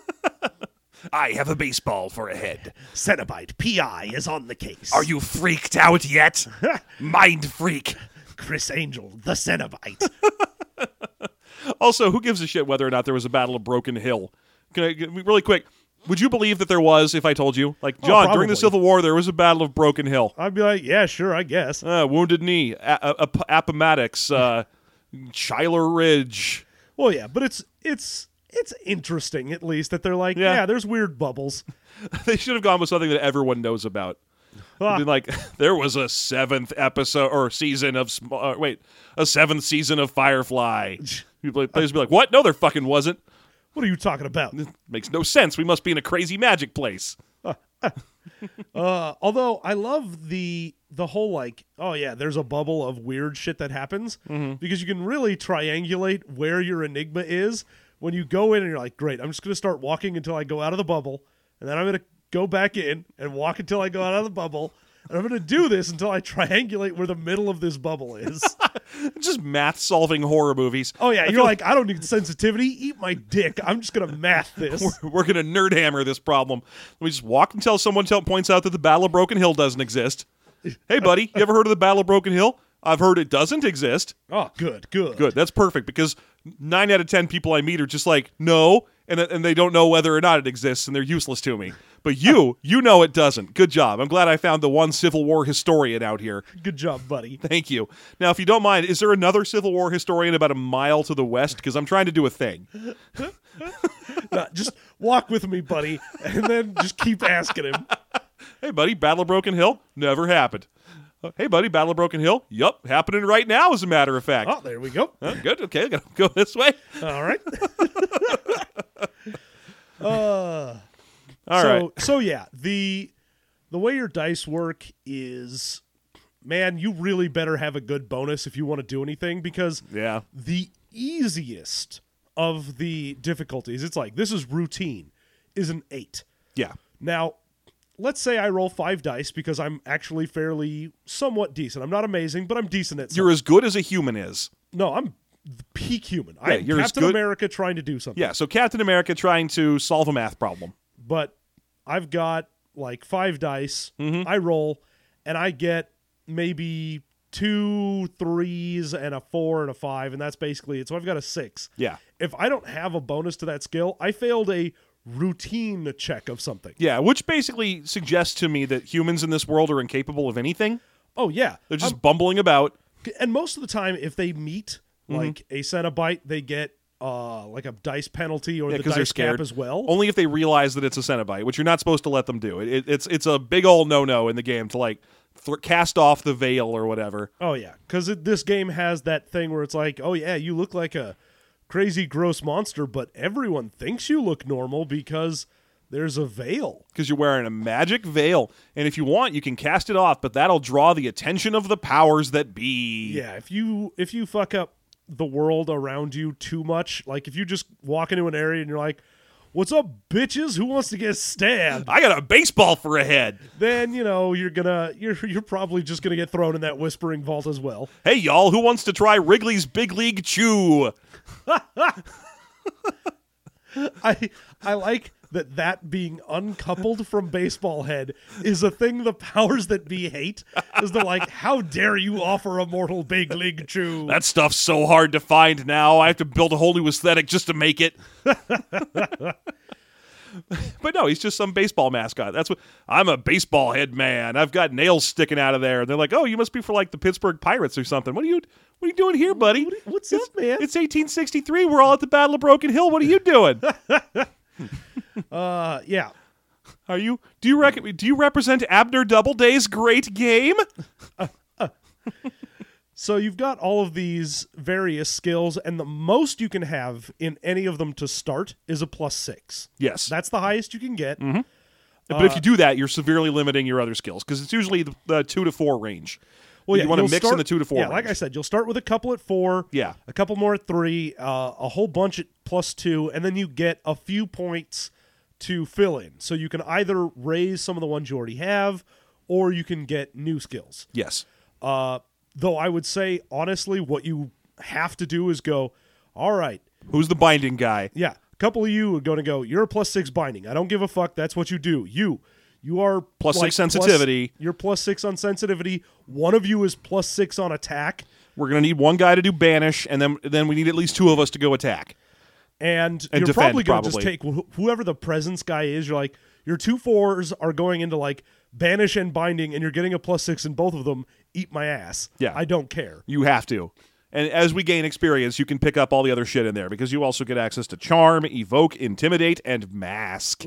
I have a baseball for a head. Cenobite P I is on the case. Are you freaked out yet? Mind freak. Chris Angel, the Cenobite? Also, who gives a shit whether or not there was a Battle of Broken Hill? Can I, really quick, would you believe that there was if I told you? Like, Oh, John, during probably. the Civil War, there was a Battle of Broken Hill. I'd be like, yeah, sure, I guess. Uh, Wounded Knee, a- a- a- Appomattox, uh, Schuyler Ridge. Well, yeah, but it's it's it's interesting at least that they're like, Yeah. yeah, there's weird bubbles. They should have gone with something that everyone knows about. Ah. Been like, there was a seventh episode or season of sm- uh, wait, a seventh season of Firefly. People players be like, what? No, there fucking wasn't. What are you talking about? Makes no sense. We must be in a crazy magic place. Uh, although I love the the whole like, oh yeah, there's a bubble of weird shit that happens because you can really triangulate where your enigma is when you go in and you're like, great, I'm just gonna start walking until I go out of the bubble, and then I'm gonna go back in and walk until I go out of the bubble, and I'm gonna do this until I triangulate where the middle of this bubble is. Just math solving horror movies. Oh yeah, you're like, I don't need sensitivity. Eat my dick. I'm just gonna math this. We're, we're gonna nerd hammer this problem. We just walk until someone tell, points out that the Battle of Broken Hill doesn't exist. Hey, buddy, you ever heard of the Battle of Broken Hill? I've heard it doesn't exist. Oh, good, good, Good. That's perfect because nine out of ten people I meet are just like, no, and and they don't know whether or not it exists, and they're useless to me. But you, you know it doesn't. Good job. I'm glad I found the one Civil War historian out here. Good job, buddy. Thank you. Now, if you don't mind, is there another Civil War historian about a mile to the west? Because I'm trying to do a thing. No, just walk with me, buddy, and then just keep asking him. Hey, buddy, Battle of Broken Hill? Never happened. Uh, Hey, buddy, Battle of Broken Hill? Yup, happening right now, as a matter of fact. Oh, there we go. Uh, good, okay, I gotta go this way. All right. uh, All so, right. so yeah, the the way your dice work is, man, you really better have a good bonus if you want to do anything because Yeah. the easiest of the difficulties, it's like this is routine, is an eight. Yeah. Now, let's say I roll five dice because I'm actually fairly somewhat decent. I'm not amazing, but I'm decent at something. You're as good as a human is. No, I'm the peak human. Yeah, I'm you're as Captain good- America trying to do something. Yeah, so Captain America trying to solve a math problem. But I've got like five dice. Mm-hmm. I roll, and I get maybe two threes and a four and a five, and that's basically it. So I've got a six. Yeah. If I don't have a bonus to that skill, I failed a routine check of something. Yeah, which basically suggests to me that humans in this world are incapable of anything. Oh, yeah. They're just Um, bumbling about. and most of the time, if they meet Mm-hmm. like a Cenobite, they get uh, like a dice penalty or Yeah, the 'cause they're dice cap scared. as well. Only if they realize that it's a Cenobite, which you're not supposed to let them do. It, it, it's it's a big old no-no in the game to like th- cast off the veil or whatever. Oh, yeah. Because this game has that thing where it's like, oh, yeah, you look like a crazy, gross monster, but everyone thinks you look normal because there's a veil. Because you're wearing a magic veil, and if you want, you can cast it off, but that'll draw the attention of the powers that be. Yeah, if you if you fuck up the world around you too much, like if you just walk into an area and you're like, what's up, bitches? Who wants to get stabbed? I got a baseball for a head. Then, you know, you're gonna you're you're probably just gonna get thrown in that whispering vault as well. Hey, y'all, who wants to try Wrigley's Big League Chew? I I like that that being uncoupled from Baseball Head is a thing the powers that be hate. Is they're like, how dare you offer a mortal big league chew? That stuff's so hard to find now. I have to build a whole new aesthetic just to make it. But no, he's just some baseball mascot. That's what I'm a baseball head man. I've got nails sticking out of there. And they're like, oh, you must be for like the Pittsburgh Pirates or something. What are you what are you doing here, buddy? What- what's It's- up, man? It's eighteen sixty-three. We're all at the Battle of Broken Hill. What are you doing? Uh, yeah. Are you do you rec- do you represent Abner Doubleday's great game? So you've got all of these various skills, and the most you can have in any of them to start is a plus six. Yes. That's the highest you can get. But if you do that, you're severely limiting your other skills because it's usually the, the two to four range. Well, you yeah, want to you'll mix start- in the two to four Yeah, range. like I said, you'll start with a couple at four. Yeah. A couple more at three. Uh, a whole bunch at plus two, and then you get a few points to fill in. So you can either raise some of the ones you already have, or you can get new skills. Yes. Uh, though I would say, honestly, what you have to do is go, all right, Who's the binding guy? yeah, a couple of you are going to go, you're a plus six binding. I don't give a fuck. That's what you do. You. You are Plus like six sensitivity. Plus, you're plus six on sensitivity. One of you is plus six on attack. We're gonna need one guy to do banish, and then then we need at least two of us to go attack. And, And you're defend, probably going to just probably. take wh- whoever the presence guy is. You're like, your two fours are going into like banish and binding, and you're getting a plus six in both of them. Eat my ass. Yeah. I don't care. You have to. And as we gain experience, you can pick up all the other shit in there because you also get access to charm, evoke, intimidate, and mask.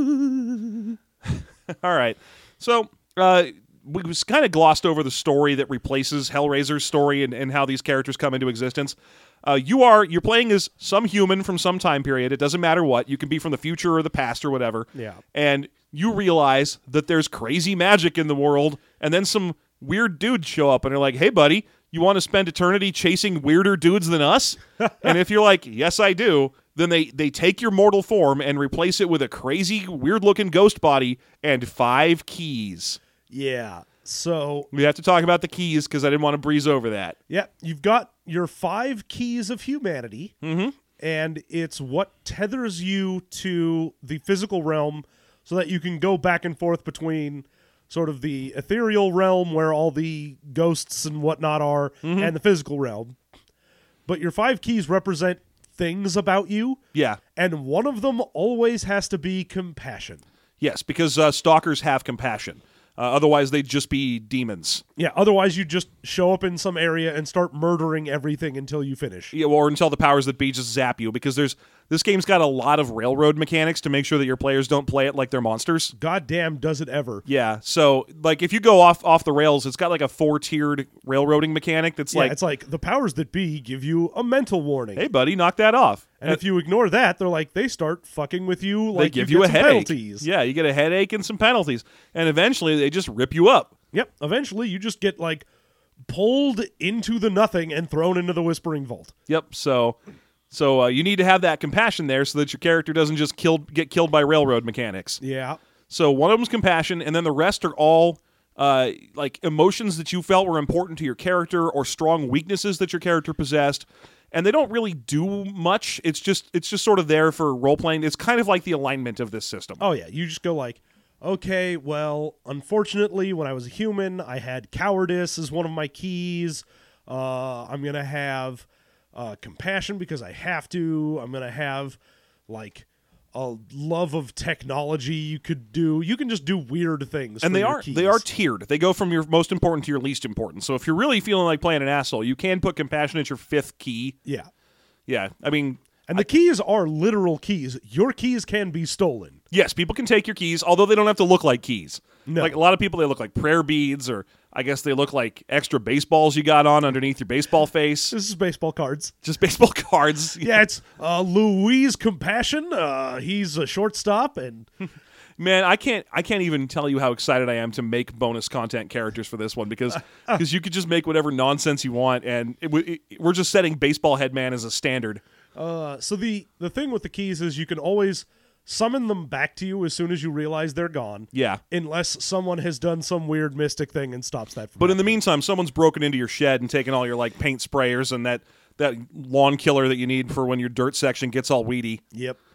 All right. So uh, we was kind of glossed over the story that replaces Hellraiser's story and, and how these characters come into existence. Uh, you are you're playing as some human from some time period. It doesn't matter what. You can be from the future or the past or whatever. Yeah. And you realize that there's crazy magic in the world, and then some weird dudes show up and are like, "Hey, buddy, you want to spend eternity chasing weirder dudes than us?" And if you're like, "Yes, I do," then they they take your mortal form and replace it with a crazy, weird-looking ghost body and five keys. Yeah. So, We have to talk about the keys because I didn't want to breeze over that. yeah, you've got your five keys of humanity, Mm-hmm. and it's what tethers you to the physical realm so that you can go back and forth between sort of the ethereal realm where all the ghosts and whatnot are and the physical realm. But your five keys represent things about you, Yeah. and one of them always has to be compassion. Yes, because uh, stalkers have compassion. Uh, otherwise, they'd just be demons. Yeah, otherwise you just show up in some area and start murdering everything until you finish. Yeah, or until the powers that be just zap you, because there's this game's got a lot of railroad mechanics to make sure that your players don't play it like they're monsters. Goddamn, does it ever. Yeah, so like if you go off off the rails, it's got like a four tiered railroading mechanic that's Yeah, like, it's like the powers that be give you a mental warning. hey buddy, knock that off. and if you ignore that, they're like, they start fucking with you like they give you, you, get a some headache. penalties. Yeah, you get a headache and some penalties, and eventually they just rip you up. Yep. Eventually you just get like pulled into the nothing and thrown into the Whispering Vault. Yep. So, so uh, you need to have that compassion there so that your character doesn't just kill get killed by railroad mechanics. Yeah. So one of them's compassion, and then the rest are all uh, like emotions that you felt were important to your character or strong weaknesses that your character possessed. And they don't really do much. It's just it's just sort of there for role playing. It's kind of like the alignment of this system. Oh yeah, you just go like, okay, well, unfortunately, when I was a human, I had cowardice as one of my keys. Uh, I'm gonna have uh, compassion because I have to. I'm gonna have like a love of technology. You could do. You can just do weird things. And for they your are keys. they are tiered. They go from your most important to your least important. So if you're really feeling like playing an asshole, you can put compassion at your fifth key. Yeah. Yeah, I mean, And the keys are literal keys. Your keys can be stolen. yes, people can take your keys, although they don't have to look like keys. No. Like a lot of people, they look like prayer beads, or I guess they look like extra baseballs you got on underneath your baseball face. This is baseball cards. Just baseball cards. Yeah, it's uh, Louise Compassion. Uh, he's a shortstop, and Man, I can't I can't even tell you how excited I am to make bonus content characters for this one because because you could just make whatever nonsense you want, and it, w- it, we're just setting baseball headman as a standard. uh, so the the thing with the keys is you can always summon them back to you as soon as you realize they're gone. Yeah. Unless someone has done some weird mystic thing and stops that from But in the happening. meantime, someone's broken into your shed and taken all your like paint sprayers and that that lawn killer that you need for when your dirt section gets all weedy. Yep.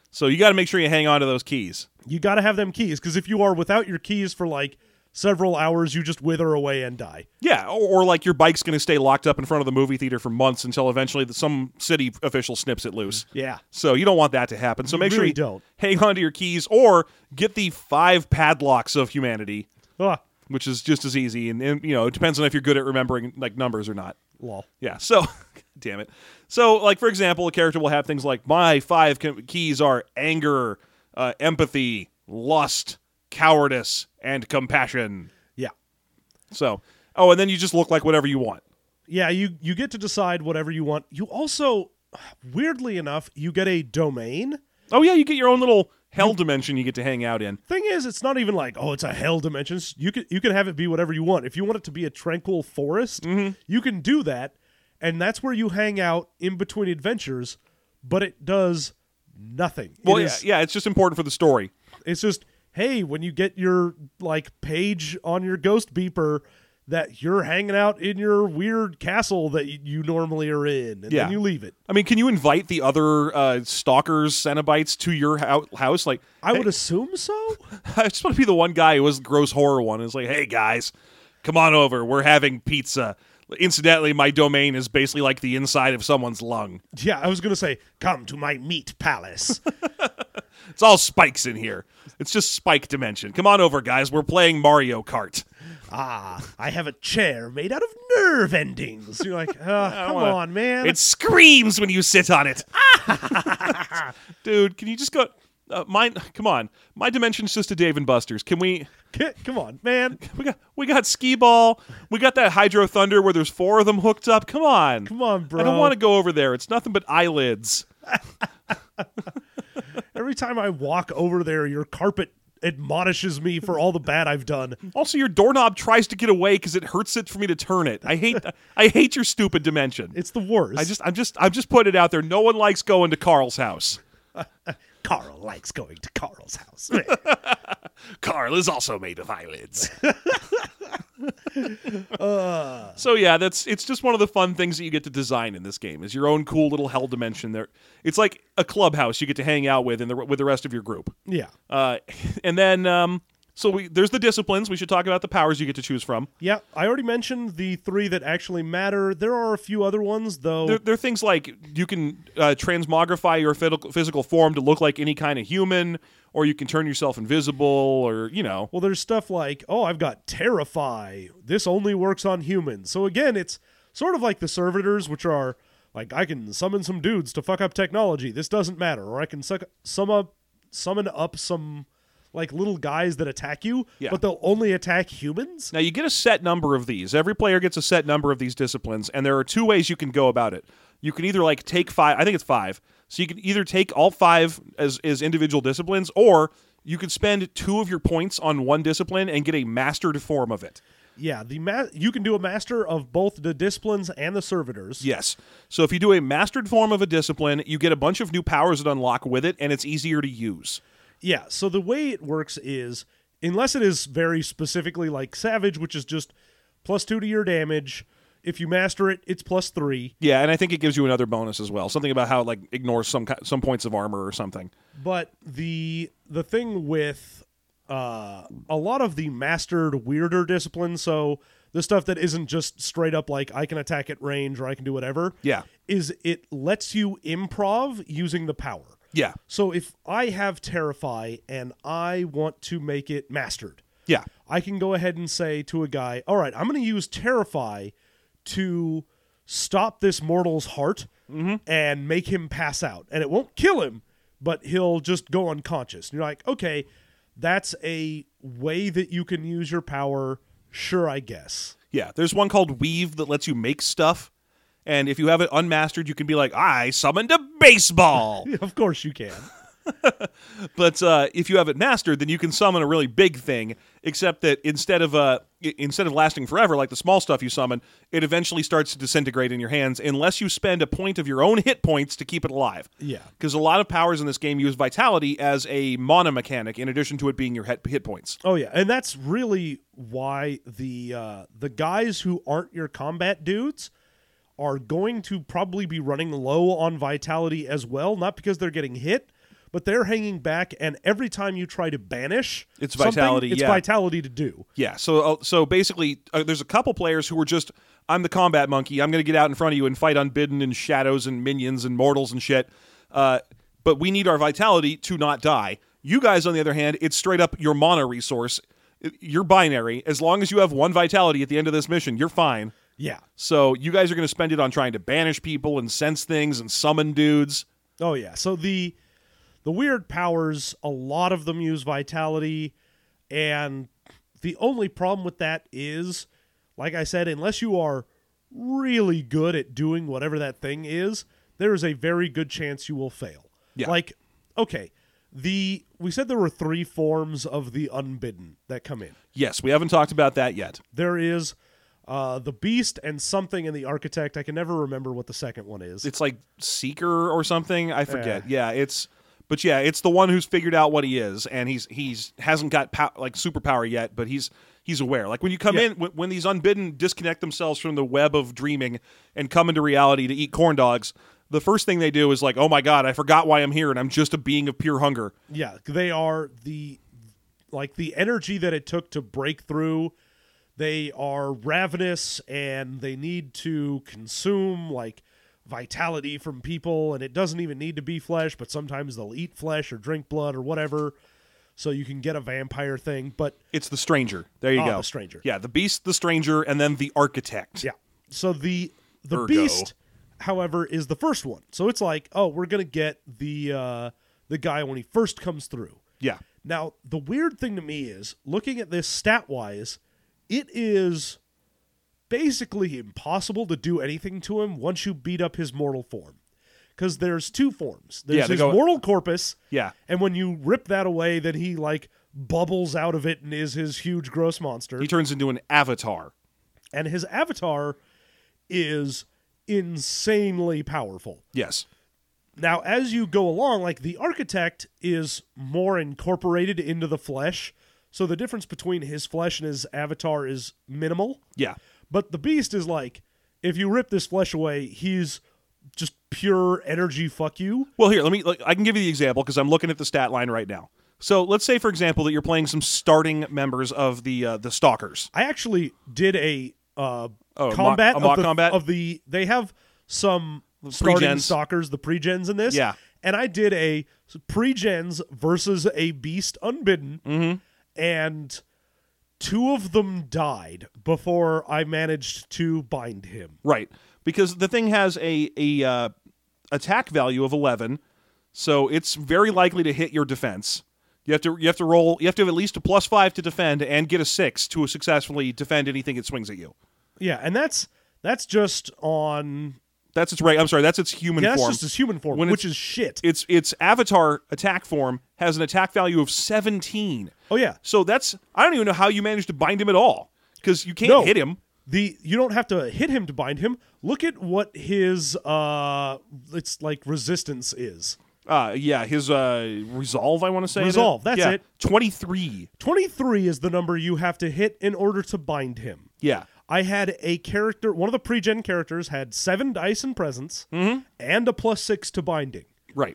So you got to make sure you hang on to those keys. You got to have them keys, because if you are without your keys for like several hours, you just wither away and die. Yeah, or, or like your bike's going to stay locked up in front of the movie theater for months until eventually the, some city official snips it loose. Yeah. So you don't want that to happen. So You make sure really you don't. hang on to your keys, or get the five padlocks of humanity, Ah, which is just as easy. And, and you know, it depends on if you're good at remembering like numbers or not. lol. Yeah. So, damn it. So, like for example, a character will have things like my five ke- keys are anger, uh, empathy, lust, cowardice, and compassion. Yeah. So, oh, and then you just look like whatever you want. Yeah, you, you get to decide whatever you want. You also, weirdly enough, you get a domain. Oh yeah, you get your own little hell dimension you get to hang out in. Thing is, it's not even like, oh, it's a hell dimension. It's- You can you can have it be whatever you want. If you want it to be a tranquil forest, you can do that, and that's where you hang out in between adventures. But it does nothing. Well, It yeah, is- yeah, it's just important for the story. It's just, hey, when you get your like page on your ghost beeper that you're hanging out in your weird castle that y- you normally are in, and Yeah. then you leave it. I mean, can you invite the other uh, stalkers, Cenobites, to your hou- house? Like, I hey, would assume so. I just want to be the one guy who was the gross horror one. It's like, hey guys, come on over. We're having pizza. Incidentally, my domain is basically like the inside of someone's lung. Yeah, I was gonna say, come to my meat palace. It's all spikes in here. It's just spike dimension. Come on over, guys. We're playing Mario Kart. Ah, I have a chair made out of nerve endings. You're like, oh, come wanna- on, man. It screams when you sit on it. Dude, can you just go? Uh, mine. Come on. My dimension's just a Dave and Buster's. Can we? C- come on, man. We got we got skee ball. We got that Hydro Thunder where there's four of them hooked up. Come on. Come on, bro. I don't want to go over there. It's nothing but eyelids. Every time I walk over there, your carpet admonishes me for all the bad I've done. Also, your doorknob tries to get away because it hurts it for me to turn it. I hate I hate your stupid dimension. It's the worst. I just I'm just I'm just putting it out there. No one likes going to Carl's house. Carl likes going to Carl's house. Carl is also made of eyelids. uh. So yeah, that's it's just one of the fun things that you get to design in this game is your own cool little hell dimension. There, it's like a clubhouse you get to hang out with in the with the rest of your group. Yeah. Uh, and then um, so we there's the disciplines. We should talk about the powers you get to choose from. Yeah, I already mentioned the three that actually matter. There are a few other ones, though. There, there are things like you can uh, transmogrify your physical physical form to look like any kind of human, or you can turn yourself invisible, or you know. Well, there's stuff like, oh, I've got Terrify. This only works on humans. So again, it's sort of like the servitors, which are like, I can summon some dudes to fuck up technology. This doesn't matter. Or I can suck, sum up, summon up some like little guys that attack you, Yeah. but they'll only attack humans. Now, you get a set number of these. Every player gets a set number of these disciplines, and there are two ways you can go about it. You can either, like, take five. I think it's five. So you can either take all five as, as individual disciplines, or you could spend two of your points on one discipline and get a mastered form of it. Yeah, the ma- you can do a master of both the disciplines and the servitors. Yes. So if you do a mastered form of a discipline, you get a bunch of new powers that unlock with it, and it's easier to use. Yeah, so the way it works is, unless it is very specifically like Savage, which is just plus two to your damage, if you master it, it's plus three. Yeah, and I think it gives you another bonus as well. Something about how it, like, ignores some ki- some points of armor or something. But the the thing with uh, a lot of the mastered weirder disciplines, so the stuff that isn't just straight up like I can attack at range or I can do whatever, Yeah. is it lets you improv using the power. Yeah. So if I have Terrify and I want to make it mastered, Yeah. I can go ahead and say to a guy, all right, I'm going to use Terrify to stop this mortal's heart and make him pass out. And it won't kill him, but he'll just go unconscious. And you're like, okay, that's a way that you can use your power. Sure, I guess. Yeah. There's one called Weave that lets you make stuff. And if you have it unmastered, you can be like, I summoned a baseball. Of course you can. But uh, if you have it mastered, then you can summon a really big thing, except that instead of uh, i- instead of lasting forever, like the small stuff you summon, it eventually starts to disintegrate in your hands unless you spend a point of your own hit points to keep it alive. Yeah. Because a lot of powers in this game use vitality as a mana mechanic in addition to it being your hit, hit points. Oh yeah, and that's really why the uh, the guys who aren't your combat dudes are going to probably be running low on vitality as well, not because they're getting hit, but they're hanging back, and every time you try to banish It's something, vitality, it's yeah. vitality to do. Yeah, so uh, so basically, uh, there's a couple players who are just, I'm the combat monkey. I'm going to get out in front of you and fight unbidden and shadows and minions and mortals and shit. Uh, but we need our vitality to not die. You guys, on the other hand, it's straight up your mana resource. You're binary. As long as you have one vitality at the end of this mission, you're fine. Yeah. So you guys are going to spend it on trying to banish people and sense things and summon dudes. Oh yeah. So the the weird powers, a lot of them use vitality, and the only problem with that is, like I said, unless you are really good at doing whatever that thing is, there is a very good chance you will fail. Yeah. Like, okay, the we said there were three forms of the unbidden that come in. Yes, we haven't talked about that yet. There is uh, the beast and something in the architect. I can never remember what the second one is. It's like Seeker or something. I forget. Yeah, it's but yeah, it's the one who's figured out what he is, and he's he's hasn't got pow- like superpower yet, but he's he's aware. Like when you come Yeah. in, when, when these unbidden disconnect themselves from the web of dreaming and come into reality to eat corn dogs, the first thing they do is like, oh my god, I forgot why I'm here, and I'm just a being of pure hunger. Yeah, they are the like the energy that it took to break through. They are ravenous, and they need to consume like vitality from people, and it doesn't even need to be flesh, but sometimes they'll eat flesh or drink blood or whatever, so you can get a vampire thing. But It's the stranger. There you Ah, go. the stranger. Yeah, the beast, the stranger, and then the architect. yeah, so the the Ergo. beast, however, is the first one. So it's like, oh, we're gonna get the uh, the guy when he first comes through. Yeah. Now, the weird thing to me is, looking at this stat-wise, it is basically impossible to do anything to him once you beat up his mortal form. Because there's two forms. There's Yeah, they his go- mortal corpus, Yeah. and when you rip that away, then he, like, bubbles out of it and is his huge, gross monster. He turns into an avatar. And his avatar is insanely powerful. Yes. Now, as you go along, like, the architect is more incorporated into the flesh, so the difference between his flesh and his avatar is minimal. Yeah. But the beast is like, if you rip this flesh away, he's just pure energy fuck you. Well, here, let me. Like, I can give you the example because I'm looking at the stat line right now. So let's say, for example, that you're playing some starting members of the uh, the Stalkers. I actually did a uh, Oh, a combat, mock- a mock of, the, combat? of the. They have some starting Pre-gens. stalkers, the pre-gens in this. Yeah. And I did a pre-gens versus a beast unbidden, Mm-hmm. and two of them died before I managed to bind him. Right, because the thing has a a uh, attack value of eleven, so it's very likely to hit your defense. You have to you have to roll. You have to have at least a plus five to defend and get a six to successfully defend anything it swings at you. Yeah, and that's that's just on. That's its right. I'm sorry. That's its human Yeah, that's form. just his human form, When which it's- is shit. its its avatar attack form has an attack value of seventeen. Oh yeah, So that's I don't even know how you managed to bind him at all because you can't No. hit him. the you don't have to hit him to bind him. Look at what his uh, it's like resistance is. Uh, yeah, his uh, resolve. I want to say Resolve, that? that's Yeah, it. twenty-three. twenty-three is the number you have to hit in order to bind him. Yeah. I had a character, one of the pre-gen characters had seven dice in presence Mm-hmm. and a plus six to binding. Right.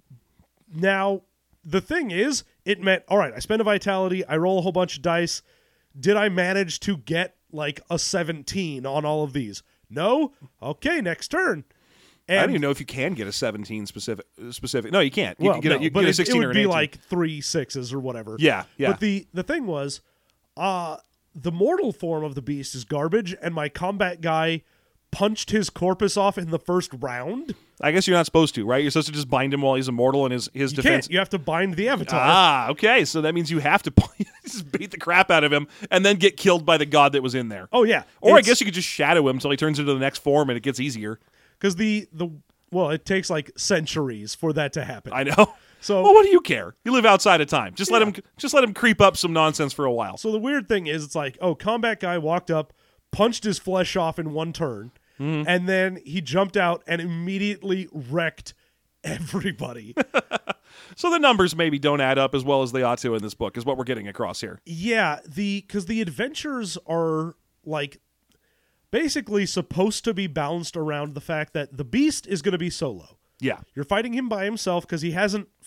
Now, the thing is, it meant, all right, I spend a vitality, I roll a whole bunch of dice. Did I manage to get like a seventeen on all of these? No? Okay, next turn. And, I don't even know if you can get a seventeen specific. Specific. No, you can't. You well, can get no, a, you can but get a it, it sixteen or would an be eighteen. like three sixes or whatever. Yeah, yeah. But the, the thing was, uh, the mortal form of the beast is garbage, and my combat guy punched his corpus off in the first round. I guess you're not supposed to, right? You're supposed to just bind him while he's immortal and his his You defense. can't. You have to bind the avatar. Ah, okay. So that means you have to just beat the crap out of him and then get killed by the god that was in there. Oh yeah. Or I It's- guess you could just shadow him until he turns into the next form and it gets easier. because the the well, it takes like centuries for that to happen. I know. So- well, what do you care? You live outside of time. Just let Yeah. him. Just let him creep up some nonsense for a while. So the weird thing is, it's like, oh, combat guy walked up, punched his flesh off in one turn, Mm-hmm. and then he jumped out and immediately wrecked everybody. So the numbers maybe don't add up as well as they ought to in this book, is what we're getting across here. Yeah, the because the adventures are like basically supposed to be balanced around the fact that the beast is going to be solo. Yeah. You're fighting him by himself because he hasn't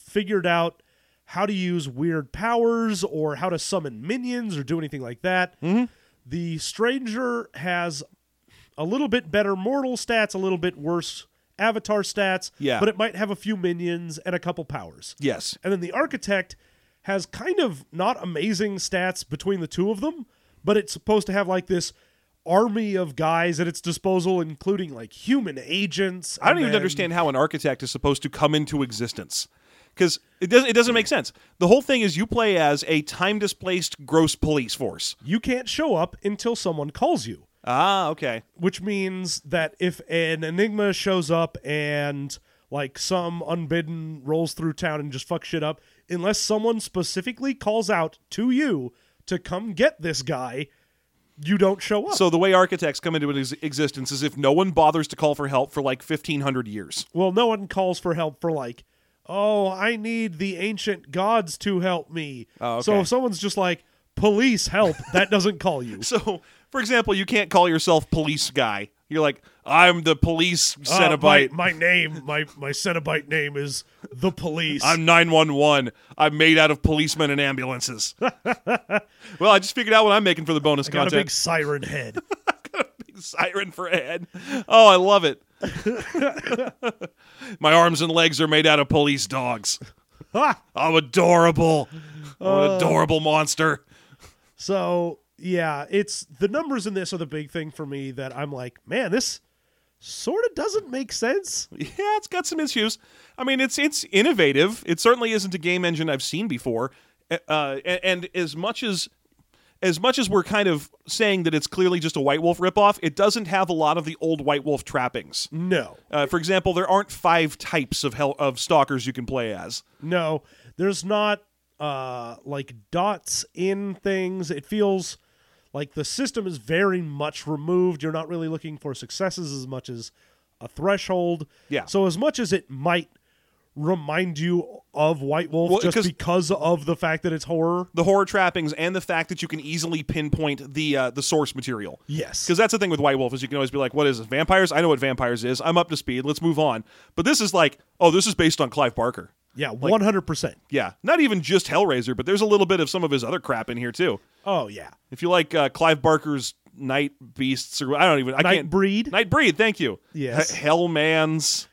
figured out how to use weird powers or how to summon minions or do anything like that. Mm-hmm. The Stranger has a little bit better mortal stats, a little bit worse avatar stats, Yeah. but it might have a few minions and a couple powers. Yes. And then the Architect has kind of not amazing stats between the two of them, but it's supposed to have like this army of guys at its disposal, including like human agents. I don't and even then- understand how an architect is supposed to come into existence. Because it doesn't, it doesn't make sense. The whole thing is you play as a time-displaced gross police force. You can't show up until someone calls you, Ah, okay. which means that if an Enigma shows up and like some unbidden rolls through town and just fucks shit up, unless someone specifically calls out to you to come get this guy, you don't show up. So the way architects come into ex- existence is if no one bothers to call for help for like fifteen hundred years. Well, no one calls for help for like, oh, I need the ancient gods to help me. Oh, okay. So if someone's just like, police help, that doesn't call you. So, for example, you can't call yourself police guy. You're like, I'm the police Uh, Cenobite. my, my name, my, my Cenobite name is the police. I'm nine one one. I'm made out of policemen and ambulances. Well, I just figured out what I'm making for the bonus I got a content. big siren head. Big siren for a head. Oh, I love it. My arms and legs are made out of police dogs. Ha! I'm adorable. I'm Uh. an adorable monster. So yeah, it's the numbers in this are the big thing for me that I'm like, man, this sort of doesn't make sense. Yeah, it's got some issues. I mean, it's it's innovative. It certainly isn't a game engine I've seen before. Uh, and, and as much as as much as we're kind of saying that it's clearly just a White Wolf ripoff, it doesn't have a lot of the old White Wolf trappings. No, Uh, for example, there aren't five types of hell of stalkers you can play as. no, there's not uh like dots in things. It feels like the system is very much removed. You're not really looking for successes as much as a threshold. Yeah. So as much as it might remind you of White Wolf Well, just 'cause- because of the fact that it's horror. The horror trappings and the fact that you can easily pinpoint the uh, the source material. Yes. Because that's the thing with White Wolf is you can always be like, what is it? Vampires? I know what vampires is. I'm up to speed. Let's move on. But this is like, oh, this is based on Clive Barker. Yeah, one hundred percent. Yeah. Not even just Hellraiser, but there's a little bit of some of his other crap in here too. Oh, yeah. If you like uh, Clive Barker's Night Beasts or I don't even I can't Nightbreed. Nightbreed, thank you. Yes. H- Hellmans.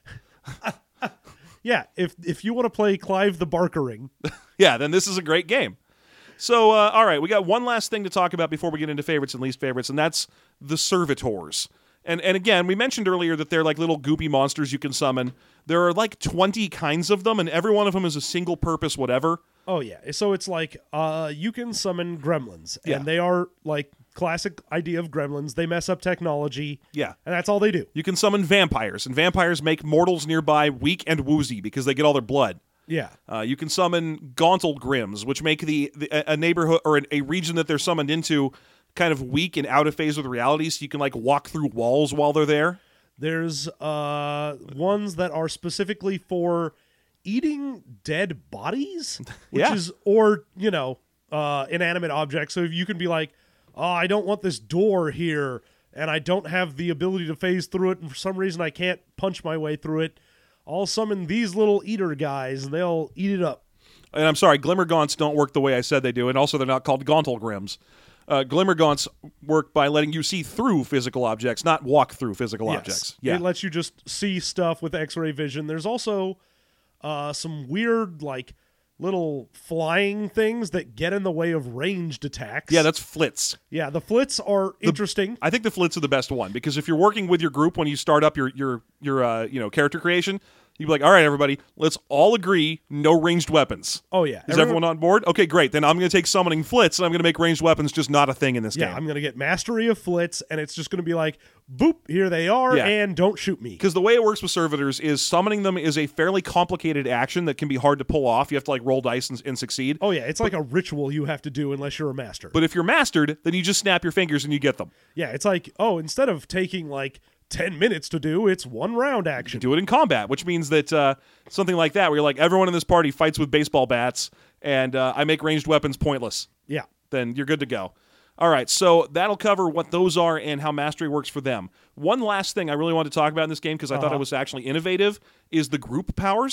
Yeah, if if you want to play Clive the Barkering, Yeah, then this is a great game. So, uh, all right, we got one last thing to talk about before we get into favorites and least favorites, and that's the Servitors. And and again, we mentioned earlier that they're like little goopy monsters you can summon. There are like twenty kinds of them, and every one of them is a single purpose whatever. oh yeah. So it's like uh, you can summon gremlins, Yeah. and they are like classic idea of gremlins. They mess up technology, Yeah. and that's all they do. You can summon vampires, and vampires make mortals nearby weak and woozy because they get all their blood. Yeah, Uh, you can summon Gauntle Grims, which make the, the a neighborhood or a region that they're summoned into kind of weak and out of phase with reality, so you can like walk through walls while they're there. there's uh, ones that are specifically for eating dead bodies, which Yeah. is or you know uh, inanimate objects. So you can be like, oh, I don't want this door here, and I don't have the ability to phase through it, and for some reason I can't punch my way through it. I'll summon these little eater guys, and they'll eat it up. And I'm sorry, Glimmergaunts don't work the way I said they do, and also they're not called Gauntle Grims. Uh, Glimmergaunts work by letting you see through physical objects, not walk through physical objects. Yeah. It lets you just see stuff with X-ray vision. There's also uh, some weird, like, little flying things that get in the way of ranged attacks. yeah, that's flits. yeah. The flits are interesting. I think the flits are the best one because if you're working with your group when you start up your your your uh, you know character creation, you'd be like, all right, everybody, let's all agree no ranged weapons. Oh yeah, Is everyone on board? Okay, great. Then I'm going to take summoning flits and I'm going to make ranged weapons just not a thing in this Yeah, game. I'm gonna get mastery of flits, and it's just gonna be like, boop, here they are, Yeah. and don't shoot me. Because the way it works with servitors is summoning them is a fairly complicated action that can be hard to pull off. You have to like roll dice and, and succeed. Oh yeah, it's like a ritual you have to do unless you're a master. But if you're mastered, then you just snap your fingers and you get them. yeah, it's like, oh, instead of taking like ten minutes to do, it's one round action. Do it in combat, which means that uh, something like that, where you're like, everyone in this party fights with baseball bats, and uh, I make ranged weapons pointless. Yeah. Then you're good to go. All right, so that'll cover what those are and how mastery works for them. One last thing I really want to talk about in this game, because I thought Uh-huh. it was actually innovative, is the group powers.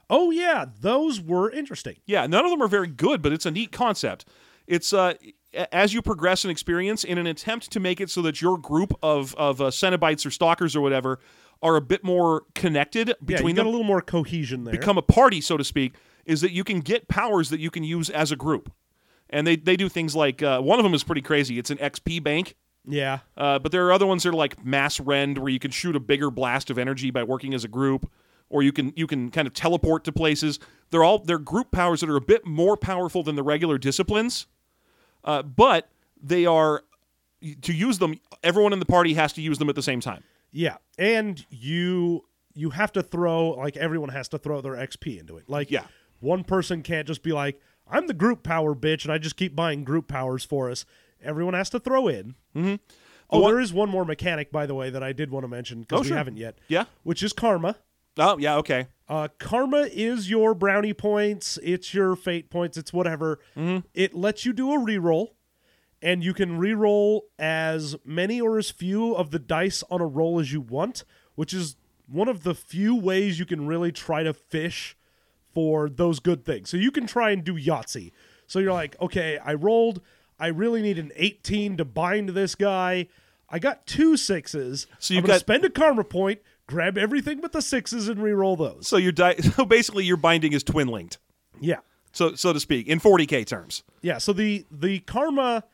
Oh, yeah, those were interesting. Yeah, none of them are very good, but it's a neat concept. It's uh, a- as you progress in experience, in an attempt to make it so that your group of of uh, Cenobites or Stalkers or whatever are a bit more connected Yeah, between you got them, a little more cohesion there. become a party, so to speak, is that you can get powers that you can use as a group. And they, they do things like, uh, one of them is pretty crazy. It's an X P bank. Yeah. Uh, but there are other ones that are like mass rend, where you can shoot a bigger blast of energy by working as a group, or you can you can kind of teleport to places. They're all they're group powers that are a bit more powerful than the regular disciplines, uh, but they are, to use them, everyone in the party has to use them at the same time. Yeah, and you you have to throw, like, everyone has to throw their X P into it. Like, Yeah. one person can't just be like, I'm the group power bitch, and I just keep buying group powers for us. Everyone has to throw in. Mm-hmm. Oh, What- there is one more mechanic, by the way, that I did want to mention, because Oh, we sure. haven't yet. Yeah. Which is karma. Oh, yeah, okay. Uh, karma is your brownie points, it's your fate points, it's whatever. Mm-hmm. It lets you do a reroll, and you can reroll as many or as few of the dice on a roll as you want, which is one of the few ways you can really try to fish for those good things. So you can try and do Yahtzee. So you're like, okay, I rolled, I really need an eighteen to bind this guy. I got two sixes. So I'm you've going to got- spend a karma point, grab everything but the sixes, and reroll those. So your di- so basically your binding is twin linked, Yeah. so so to speak, in forty K terms. Yeah, so the the karma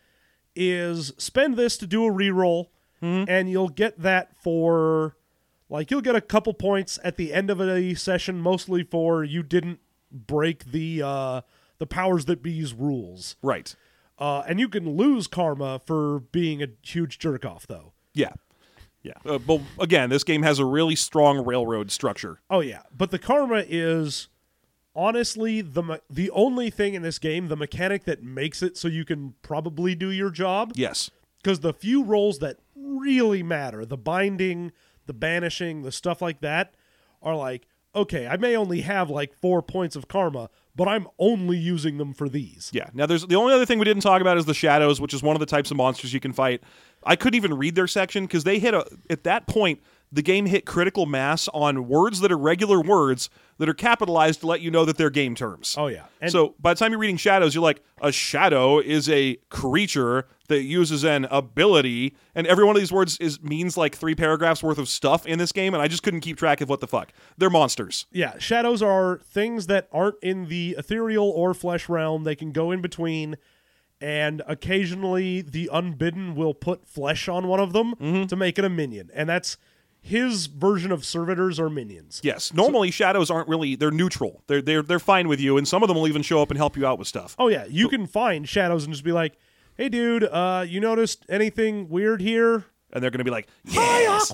is spend this to do a reroll, and you'll get that for, like, you'll get a couple points at the end of a session, mostly for you didn't break the uh, the powers that be's rules. Right. Uh, and you can lose karma for being a huge jerk off, though. Yeah. Yeah. Uh, but again, this game has a really strong railroad structure. Oh yeah, but the karma is honestly the me- the only thing in this game, the mechanic that makes it so you can probably do your job. Yes. Because the few roles that really matter, the binding, the banishing, the stuff like that, are like, okay, I may only have like four points of karma, but I'm only using them for these. Yeah. Now, there's the only other thing we didn't talk about is the shadows, which is one of the types of monsters you can fight. I couldn't even read their section because they hit a at that point. The game hit critical mass on words that are regular words that are capitalized to let you know that they're game terms. Oh, yeah. And So by the time you're reading shadows, you're like, a shadow is a creature that uses an ability, and every one of these words is means like three paragraphs worth of stuff in this game, and I just couldn't keep track of what the fuck. They're monsters. yeah, shadows are things that aren't in the ethereal or flesh realm. They can go in between, and occasionally the Unbidden will put flesh on one of them Mm-hmm. to make it a minion. And that's his version of servitors or minions. Yes. Normally, shadows aren't really, they're neutral. They're, they're, they're fine with you, and some of them will even show up and help you out with stuff. Oh, yeah, you can find shadows and just be like, hey, dude, uh, you noticed anything weird here? And they're going to be like, Hi, yes,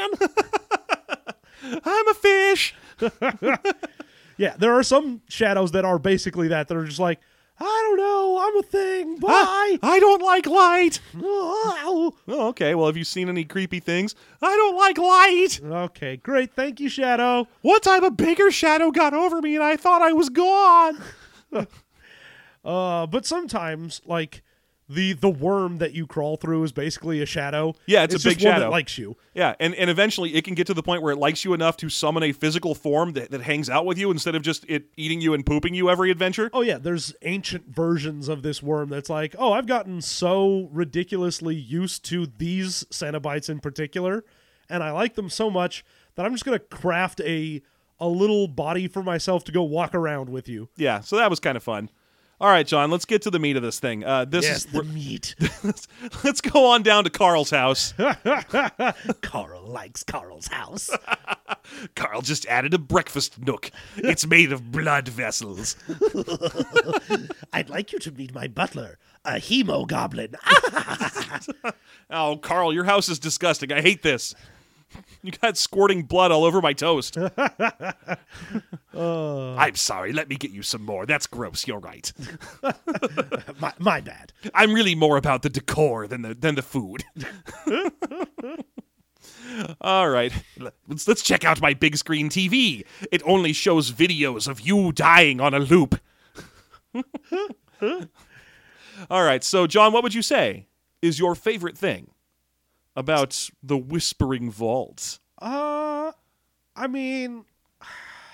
Aquaman! I'm a fish. Yeah, there are some shadows that are basically that. That are just like, I don't know, I'm a thing, bye! I, I don't like light. Oh. Oh, okay. Well, have you seen any creepy things? I don't like light. Okay, great, thank you, Shadow. One time a bigger shadow got over me and I thought I was gone. Uh, but sometimes, like, the the worm that you crawl through is basically a shadow. Yeah, it's a just big one shadow. that likes you. Yeah, and, and eventually it can get to the point where it likes you enough to summon a physical form that, that hangs out with you instead of just it eating you and pooping you every adventure. Oh yeah, there's ancient versions of this worm that's like, oh, I've gotten so ridiculously used to these Cenobites in particular, and I like them so much that I'm just gonna craft a a little body for myself to go walk around with you. Yeah, so that was kind of fun. All right, John, let's get to the meat of this thing. Uh, this Yes, is the meat. let's, let's go on down to Carl's house. Carl likes Carl's house. Carl just added a breakfast nook. It's made of blood vessels. I'd like you to meet my butler, a hemogoblin. Oh, Carl, your house is disgusting. I hate this. You got squirting blood all over my toast. I'm sorry. Let me get you some more. That's gross. You're right. my, my bad. I'm really more about the decor than the than the food. All right, let's let's check out my big screen T V. It only shows videos of you dying on a loop. All right, so John, what would you say is your favorite thing about the Whispering Vault? Uh, I mean,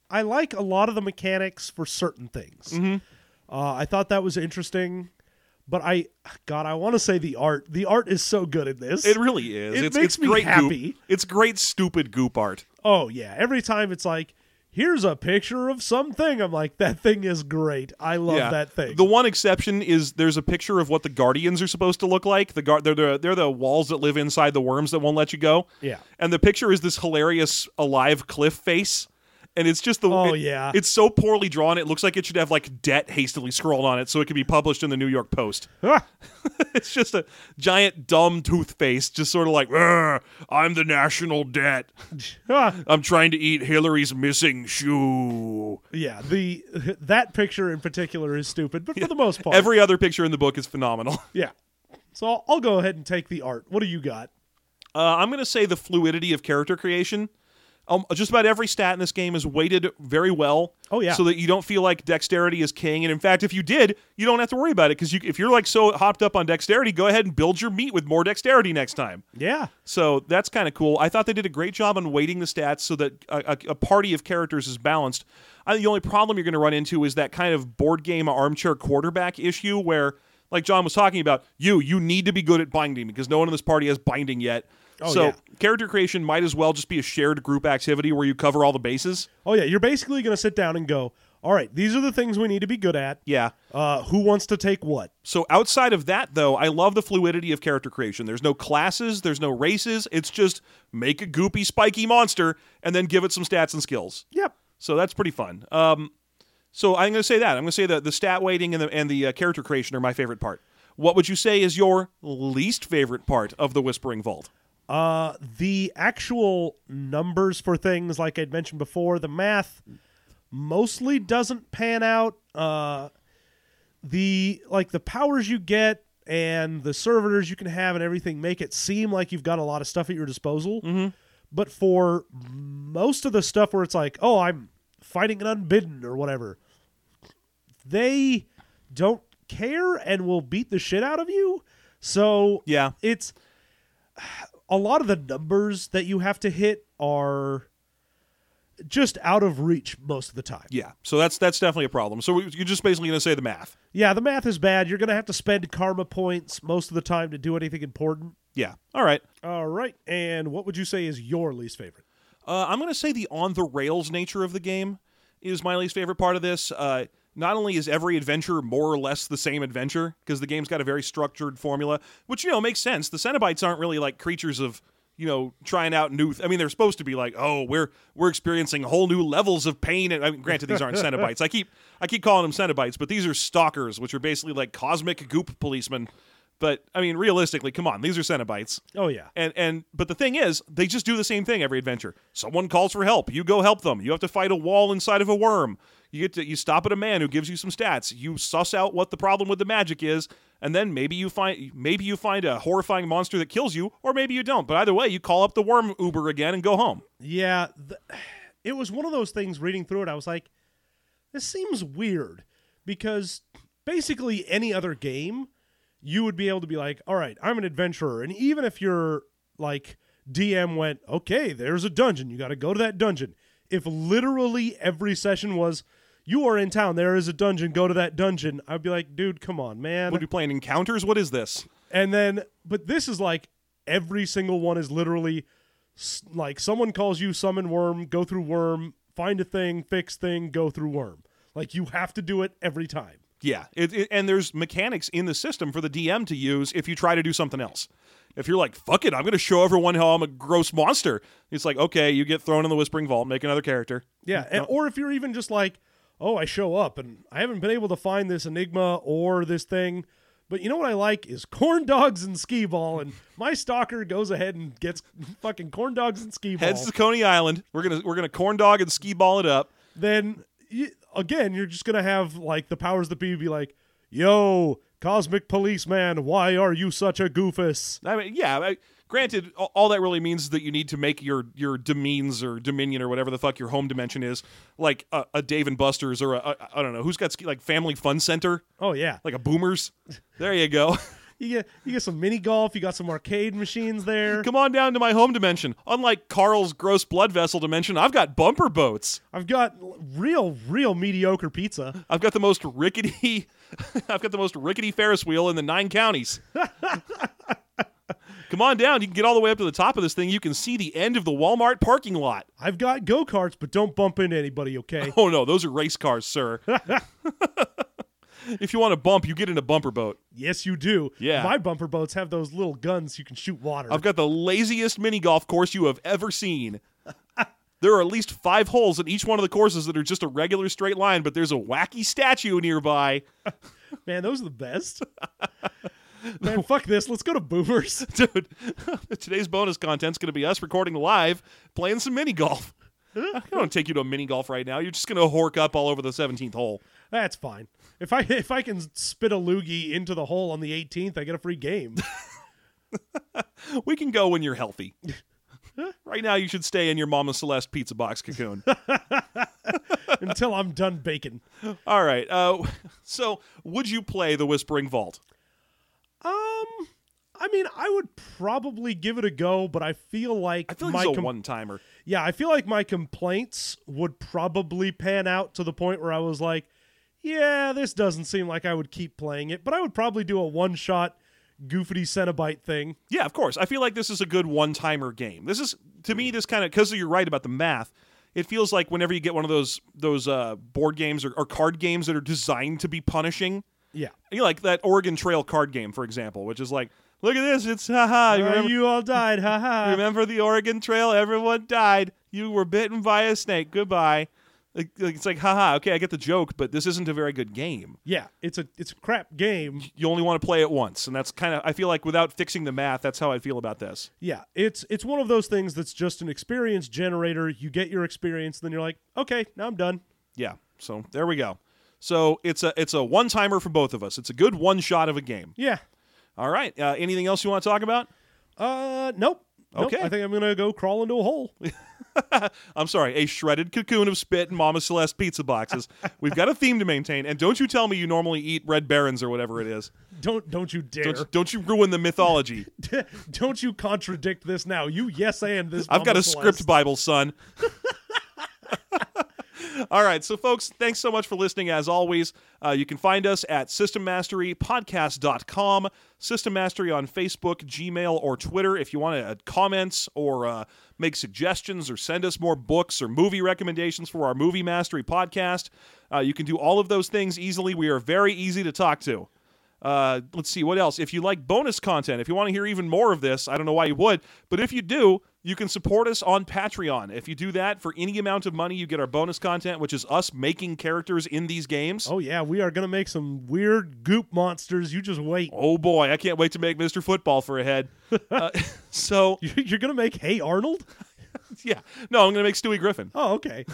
I like a lot of the mechanics for certain things. Mm-hmm. Uh, I thought that was interesting, but I, God, I want to say the art. The art is so good in this. It really is. It it's, makes it's me great happy. Goop. It's great, stupid goop art. Oh yeah, every time it's like, here's a picture of something. I'm like, that thing is great. I love Yeah. that thing. The one exception is there's a picture of what the Guardians are supposed to look like. The guard, they're the they're the walls that live inside the worms that won't let you go. Yeah. And the picture is this hilarious alive cliff face. And it's just the Oh, it- yeah. It's so poorly drawn. It looks like it should have like debt hastily scrawled on it so it could be published in the New York Post. Ah, It's just a giant dumb tooth face, just sort of like, "Arr, I'm the national debt. ah. I'm trying to eat Hillary's missing shoe." Yeah, the that picture in particular is stupid, but for the most part, Every other picture in the book is phenomenal. yeah. So I'll, I'll go ahead and take the art. What do you got? Uh, I'm going to say the fluidity of character creation. Um, just about every stat in this game is weighted very well. Oh, yeah. So that you don't feel like dexterity is king. And in fact, if you did, you don't have to worry about it because you, if you're like so hopped up on dexterity, go ahead and build your meat with more dexterity next time. Yeah, So that's kind of cool. I thought they did a great job on weighting the stats so that a, a, a party of characters is balanced. I think the only problem you're going to run into is that kind of board game armchair quarterback issue where, like John was talking about, you you need to be good at binding because no one in this party has binding yet. Oh, so yeah. character creation might as well just be a shared group activity where you cover all the bases. oh yeah. You're basically going to sit down and go, all right, these are the things we need to be good at. Yeah. Uh, who wants to take what? So outside of that, though, I love the fluidity of character creation. There's no classes, there's no races. It's just make a goopy, spiky monster and then give it some stats and skills. Yep. So that's pretty fun. Um, so I'm going to say that. I'm going to say that the stat weighting and the, and the uh, character creation are my favorite part. What would you say is your least favorite part of the Whispering Vault? Uh, the actual numbers for things, like I'd mentioned before, the math mostly doesn't pan out. Uh, the like the powers you get and the servitors you can have and everything make it seem like you've got a lot of stuff at your disposal. Mm-hmm. But for most of the stuff where it's like, oh, I'm fighting an unbidden or whatever, they don't care and will beat the shit out of you. So Yeah. it's a lot of the numbers that you have to hit are just out of reach most of the time. Yeah. So that's that's definitely a problem. So we- you're just basically going to say the math. Yeah, the math is bad. You're going to have to spend karma points most of the time to do anything important. Yeah. All right. All right. And what would you say is your least favorite? Uh, I'm going to say the on-the-rails nature of the game is my least favorite part of this. Uh, not only is every adventure more or less the same adventure, because the game's got a very structured formula, which, you know, makes sense. The Cenobites aren't really like creatures of, you know, trying out new... Th- I mean, they're supposed to be like, oh, we're we're experiencing whole new levels of pain. And I mean, granted, these aren't Cenobites. I keep I keep calling them Cenobites, but these are stalkers, which are basically like cosmic goop policemen. But, I mean, realistically, come on, these are Cenobites. Oh, yeah. And and but the thing is, they just do the same thing every adventure. Someone calls for help, you go help them. You have to fight a wall inside of a worm. You get to you stop at a man who gives you some stats. You suss out what the problem with the magic is, and then maybe you find maybe you find a horrifying monster that kills you, or maybe you don't. But either way, you call up the worm Uber again and go home. Yeah. The, it was one of those things reading through it. I was like, this seems weird because basically any other game, you would be able to be like, all right, I'm an adventurer. And even if you're like D M went, okay, there's a dungeon. You got to go to that dungeon. If literally every session was, you are in town, there is a dungeon, go to that dungeon, I'd be like, dude, come on, man. What are you playing, Encounters? What is this? And then, but this is like every single one is literally s- like someone calls you summon worm, go through worm, find a thing, fix thing, go through worm. Like you have to do it every time. Yeah, it, it, and there's mechanics in the system for the D M to use if you try to do something else. If you're like, fuck it, I'm going to show everyone how I'm a gross monster. It's like, okay, you get thrown in the Whispering Vault, make another character. Yeah, and, or if you're even just like, oh, I show up and I haven't been able to find this enigma or this thing, but you know what I like is corn dogs and skee ball, and my stalker goes ahead and gets fucking corn dogs and skee ball. Heads to Coney Island. We're gonna we're gonna corn dog and ski ball it up. Then you, again, you're just gonna have like the powers that be be like, yo, cosmic policeman, why are you such a goofus? I mean, yeah. I, granted, all, all that really means is that you need to make your your domains or dominion or whatever the fuck your home dimension is, like a, a Dave and Buster's or a, a I don't know who's got ski, like Family Fun Center, Oh yeah, like a Boomers. There you go. You get you get some mini golf. You got some arcade machines there. Come on down to my home dimension. Unlike Carl's gross blood vessel dimension, I've got bumper boats. I've got real, real mediocre pizza. I've got the most rickety. I've got the most rickety Ferris wheel in the nine counties. Come on down. You can get all the way up to the top of this thing. You can see the end of the Walmart parking lot. I've got go-karts, but don't bump into anybody, okay? Oh, no. Those are race cars, sir. If you want to bump, you get in a bumper boat. Yes, you do. Yeah. My bumper boats have those little guns you can shoot water. I've got the laziest mini golf course you have ever seen. There are at least five holes in each one of the courses that are just a regular straight line, but there's a wacky statue nearby. Man, those are the best. Man, fuck this. Let's go to Boomers. Dude, today's bonus content's going to be us recording live, playing some mini golf. I don't take you to a mini golf right now. You're just going to hork up all over the seventeenth hole. That's fine. If I if I can spit a loogie into the hole on the eighteenth, I get a free game. We can go when you're healthy. Right now, you should stay in your Mama Celeste pizza box cocoon. Until I'm done baking. All right. Uh, so, would you play the Whispering Vault? Um, I mean, I would probably give it a go, but I feel like I feel like my it's a com- one-timer. Yeah, I feel like my complaints would probably pan out to the point where I was like, yeah, this doesn't seem like I would keep playing it, but I would probably do a one-shot goofity Cenobite thing. Yeah, of course. I feel like this is a good one-timer game. This is, to me, this kind of, because you're right about the math, it feels like whenever you get one of those those uh, board games or, or card games that are designed to be punishing, Yeah. you know, like that Oregon Trail card game, for example, which is like, look at this, it's haha. You, Uh, remember, you all died, haha. remember the Oregon Trail? Everyone died. You were bitten by a snake. Goodbye. Like, like, it's like, haha, okay, I get the joke, but this isn't a very good game. Yeah, it's a it's a crap game. You only want to play it once, and that's kind of, I feel like without fixing the math, that's how I feel about this. Yeah, it's it's one of those things that's just an experience generator. You get your experience, then you're like, okay, now I'm done. Yeah, so there we go. So it's a it's a one-timer for both of us. It's a good one-shot of a game. Yeah. All right, uh, anything else you want to talk about? Uh, nope. Nope. Okay. I think I'm gonna go crawl into a hole. I'm sorry, a shredded cocoon of spit and Mama Celeste pizza boxes. We've got a theme to maintain, and don't you tell me you normally eat Red Barons or whatever it is. Don't don't you dare. Don't, don't you ruin the mythology. Don't you contradict this now. You yes and this. I've got Mama a Celeste. script Bible, son. All right, so folks, thanks so much for listening. As always, uh, you can find us at system mastery podcast dot com, System Mastery on Facebook, Gmail, or Twitter. If you want to add comments or uh, make suggestions or send us more books or movie recommendations for our Movie Mastery podcast, uh, you can do all of those things easily. We are very easy to talk to. Uh, let's see, what else? If you like bonus content, if you want to hear even more of this, I don't know why you would, but if you do, you can support us on Patreon. If you do that, for any amount of money, you get our bonus content, which is us making characters in these games. Oh yeah, we are gonna make some weird goop monsters. You just wait. Oh boy, I can't wait to make Mister Football for a head. Uh, so, You're gonna make Hey Arnold? yeah. No, I'm going to make Stewie Griffin. Oh, okay.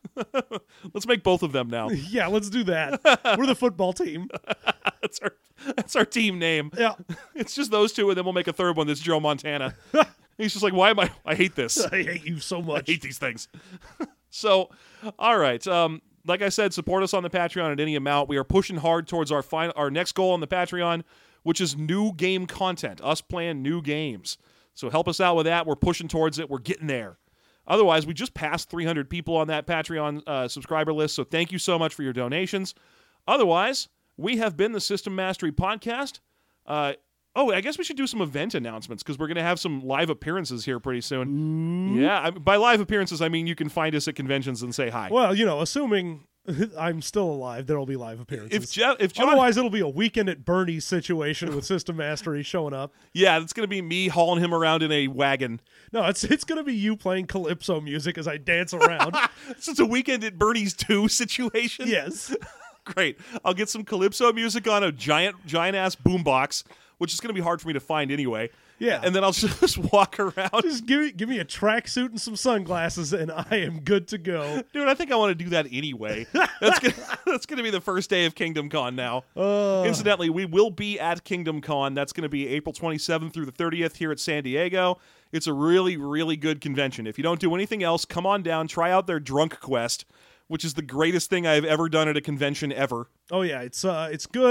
Let's make both of them now. Yeah, let's do that. We're the football team. That's our, that's our team name. Yeah. It's just those two, and then we'll make a third one that's Joe Montana. He's just like, why am I? I hate this. I hate you so I much. hate these things. So, all right. Um, like I said, support us on the Patreon at any amount. We are pushing hard towards our final, our next goal on the Patreon, which is new game content, us playing new games. So help us out with that. We're pushing towards it. We're getting there. Otherwise, we just passed three hundred people on that Patreon uh, subscriber list, so thank you so much for your donations. Otherwise, we have been the System Mastery Podcast. Uh, oh, I guess we should do some event announcements because we're going to have some live appearances here pretty soon. Mm. Yeah, I, by live appearances, I mean you can find us at conventions and say hi. Well, you know, assuming I'm still alive, there will be live appearances. If Jeff, if John, Otherwise, it'll be a weekend at Bernie's situation with System Mastery showing up. yeah, it's going to be me hauling him around in a wagon. No, it's it's going to be you playing calypso music as I dance around. So it's a weekend at Bernie's two situation. Yes. Great. I'll get some calypso music on a giant, giant ass boombox, which is going to be hard for me to find anyway. Yeah. And then I'll just walk around. Just give me give me a tracksuit and some sunglasses, and I am good to go. Dude, I think I want to do that anyway. That's gonna, that's going to be the first day of Kingdom Con now. Uh, Incidentally, we will be at Kingdom Con. That's going to be April twenty-seventh through the thirtieth here at San Diego. It's a really, really good convention. If you don't do anything else, come on down, try out their Drunk Quest, which is the greatest thing I've ever done at a convention ever. oh yeah, it's uh, it's good.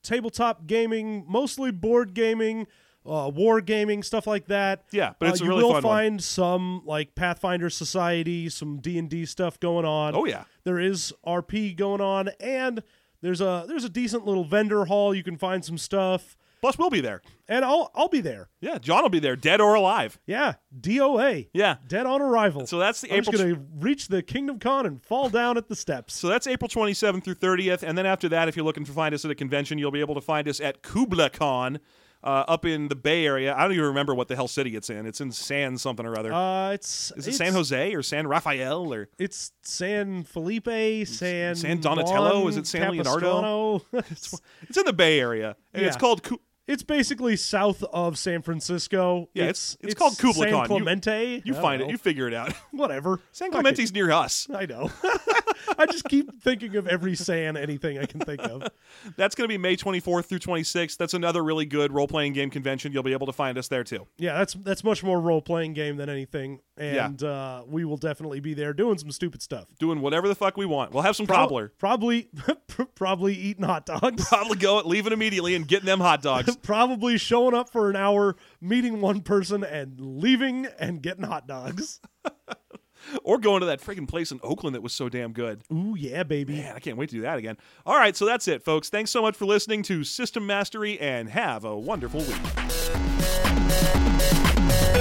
tabletop gaming, mostly board gaming, uh, war gaming, stuff like that. Yeah, but it's uh, a really you will fun one. find some like Pathfinder Society, some D and D stuff going on. Oh, yeah. There is R P going on, and there's a there's a decent little vendor hall. You can find some stuff. Plus, we'll be there. And I'll I'll be there. Yeah, John will be there, dead or alive. Yeah, D O A. Yeah. Dead on arrival. So that's the I'm April. just going to reach the Kingdom Con and fall down at the steps. So that's April twenty-seventh through thirtieth, and then after that, if you're looking to find us at a convention, you'll be able to find us at Kubla Con uh, up in the Bay Area. I don't even remember what the hell city it's in. It's in San something or other. Uh, it's Is it it's, San Jose or San Rafael or It's San Felipe, San San Donatello? Juan Is it San Leonardo? Capistrano. it's, it's in the Bay Area, and it's Yeah. called. Ku- It's basically south of San Francisco. Yeah, it's- it's called Kubla Khan. San You- Clemente. You I find don't it. know. You figure it out. Whatever. San Fuck Clemente's near us. it. I know. I just keep thinking of every San anything I can think of. That's going to be May twenty-fourth through twenty-sixth. That's another really good role-playing game convention. You'll be able to find us there, too. Yeah, that's that's much more role playing game than anything, and uh, we will definitely be there doing some stupid stuff. Doing whatever the fuck we want. We'll have some Prob- cobbler. Probably, probably eating hot dogs. Probably go leaving immediately and getting them hot dogs. Probably showing up for an hour, meeting one person, and leaving and getting hot dogs. Or going to that freaking place in Oakland that was so damn good. Ooh, yeah, baby. Man, I can't wait to do that again. All right, so that's it, folks. Thanks so much for listening to System Mastery, and have a wonderful week.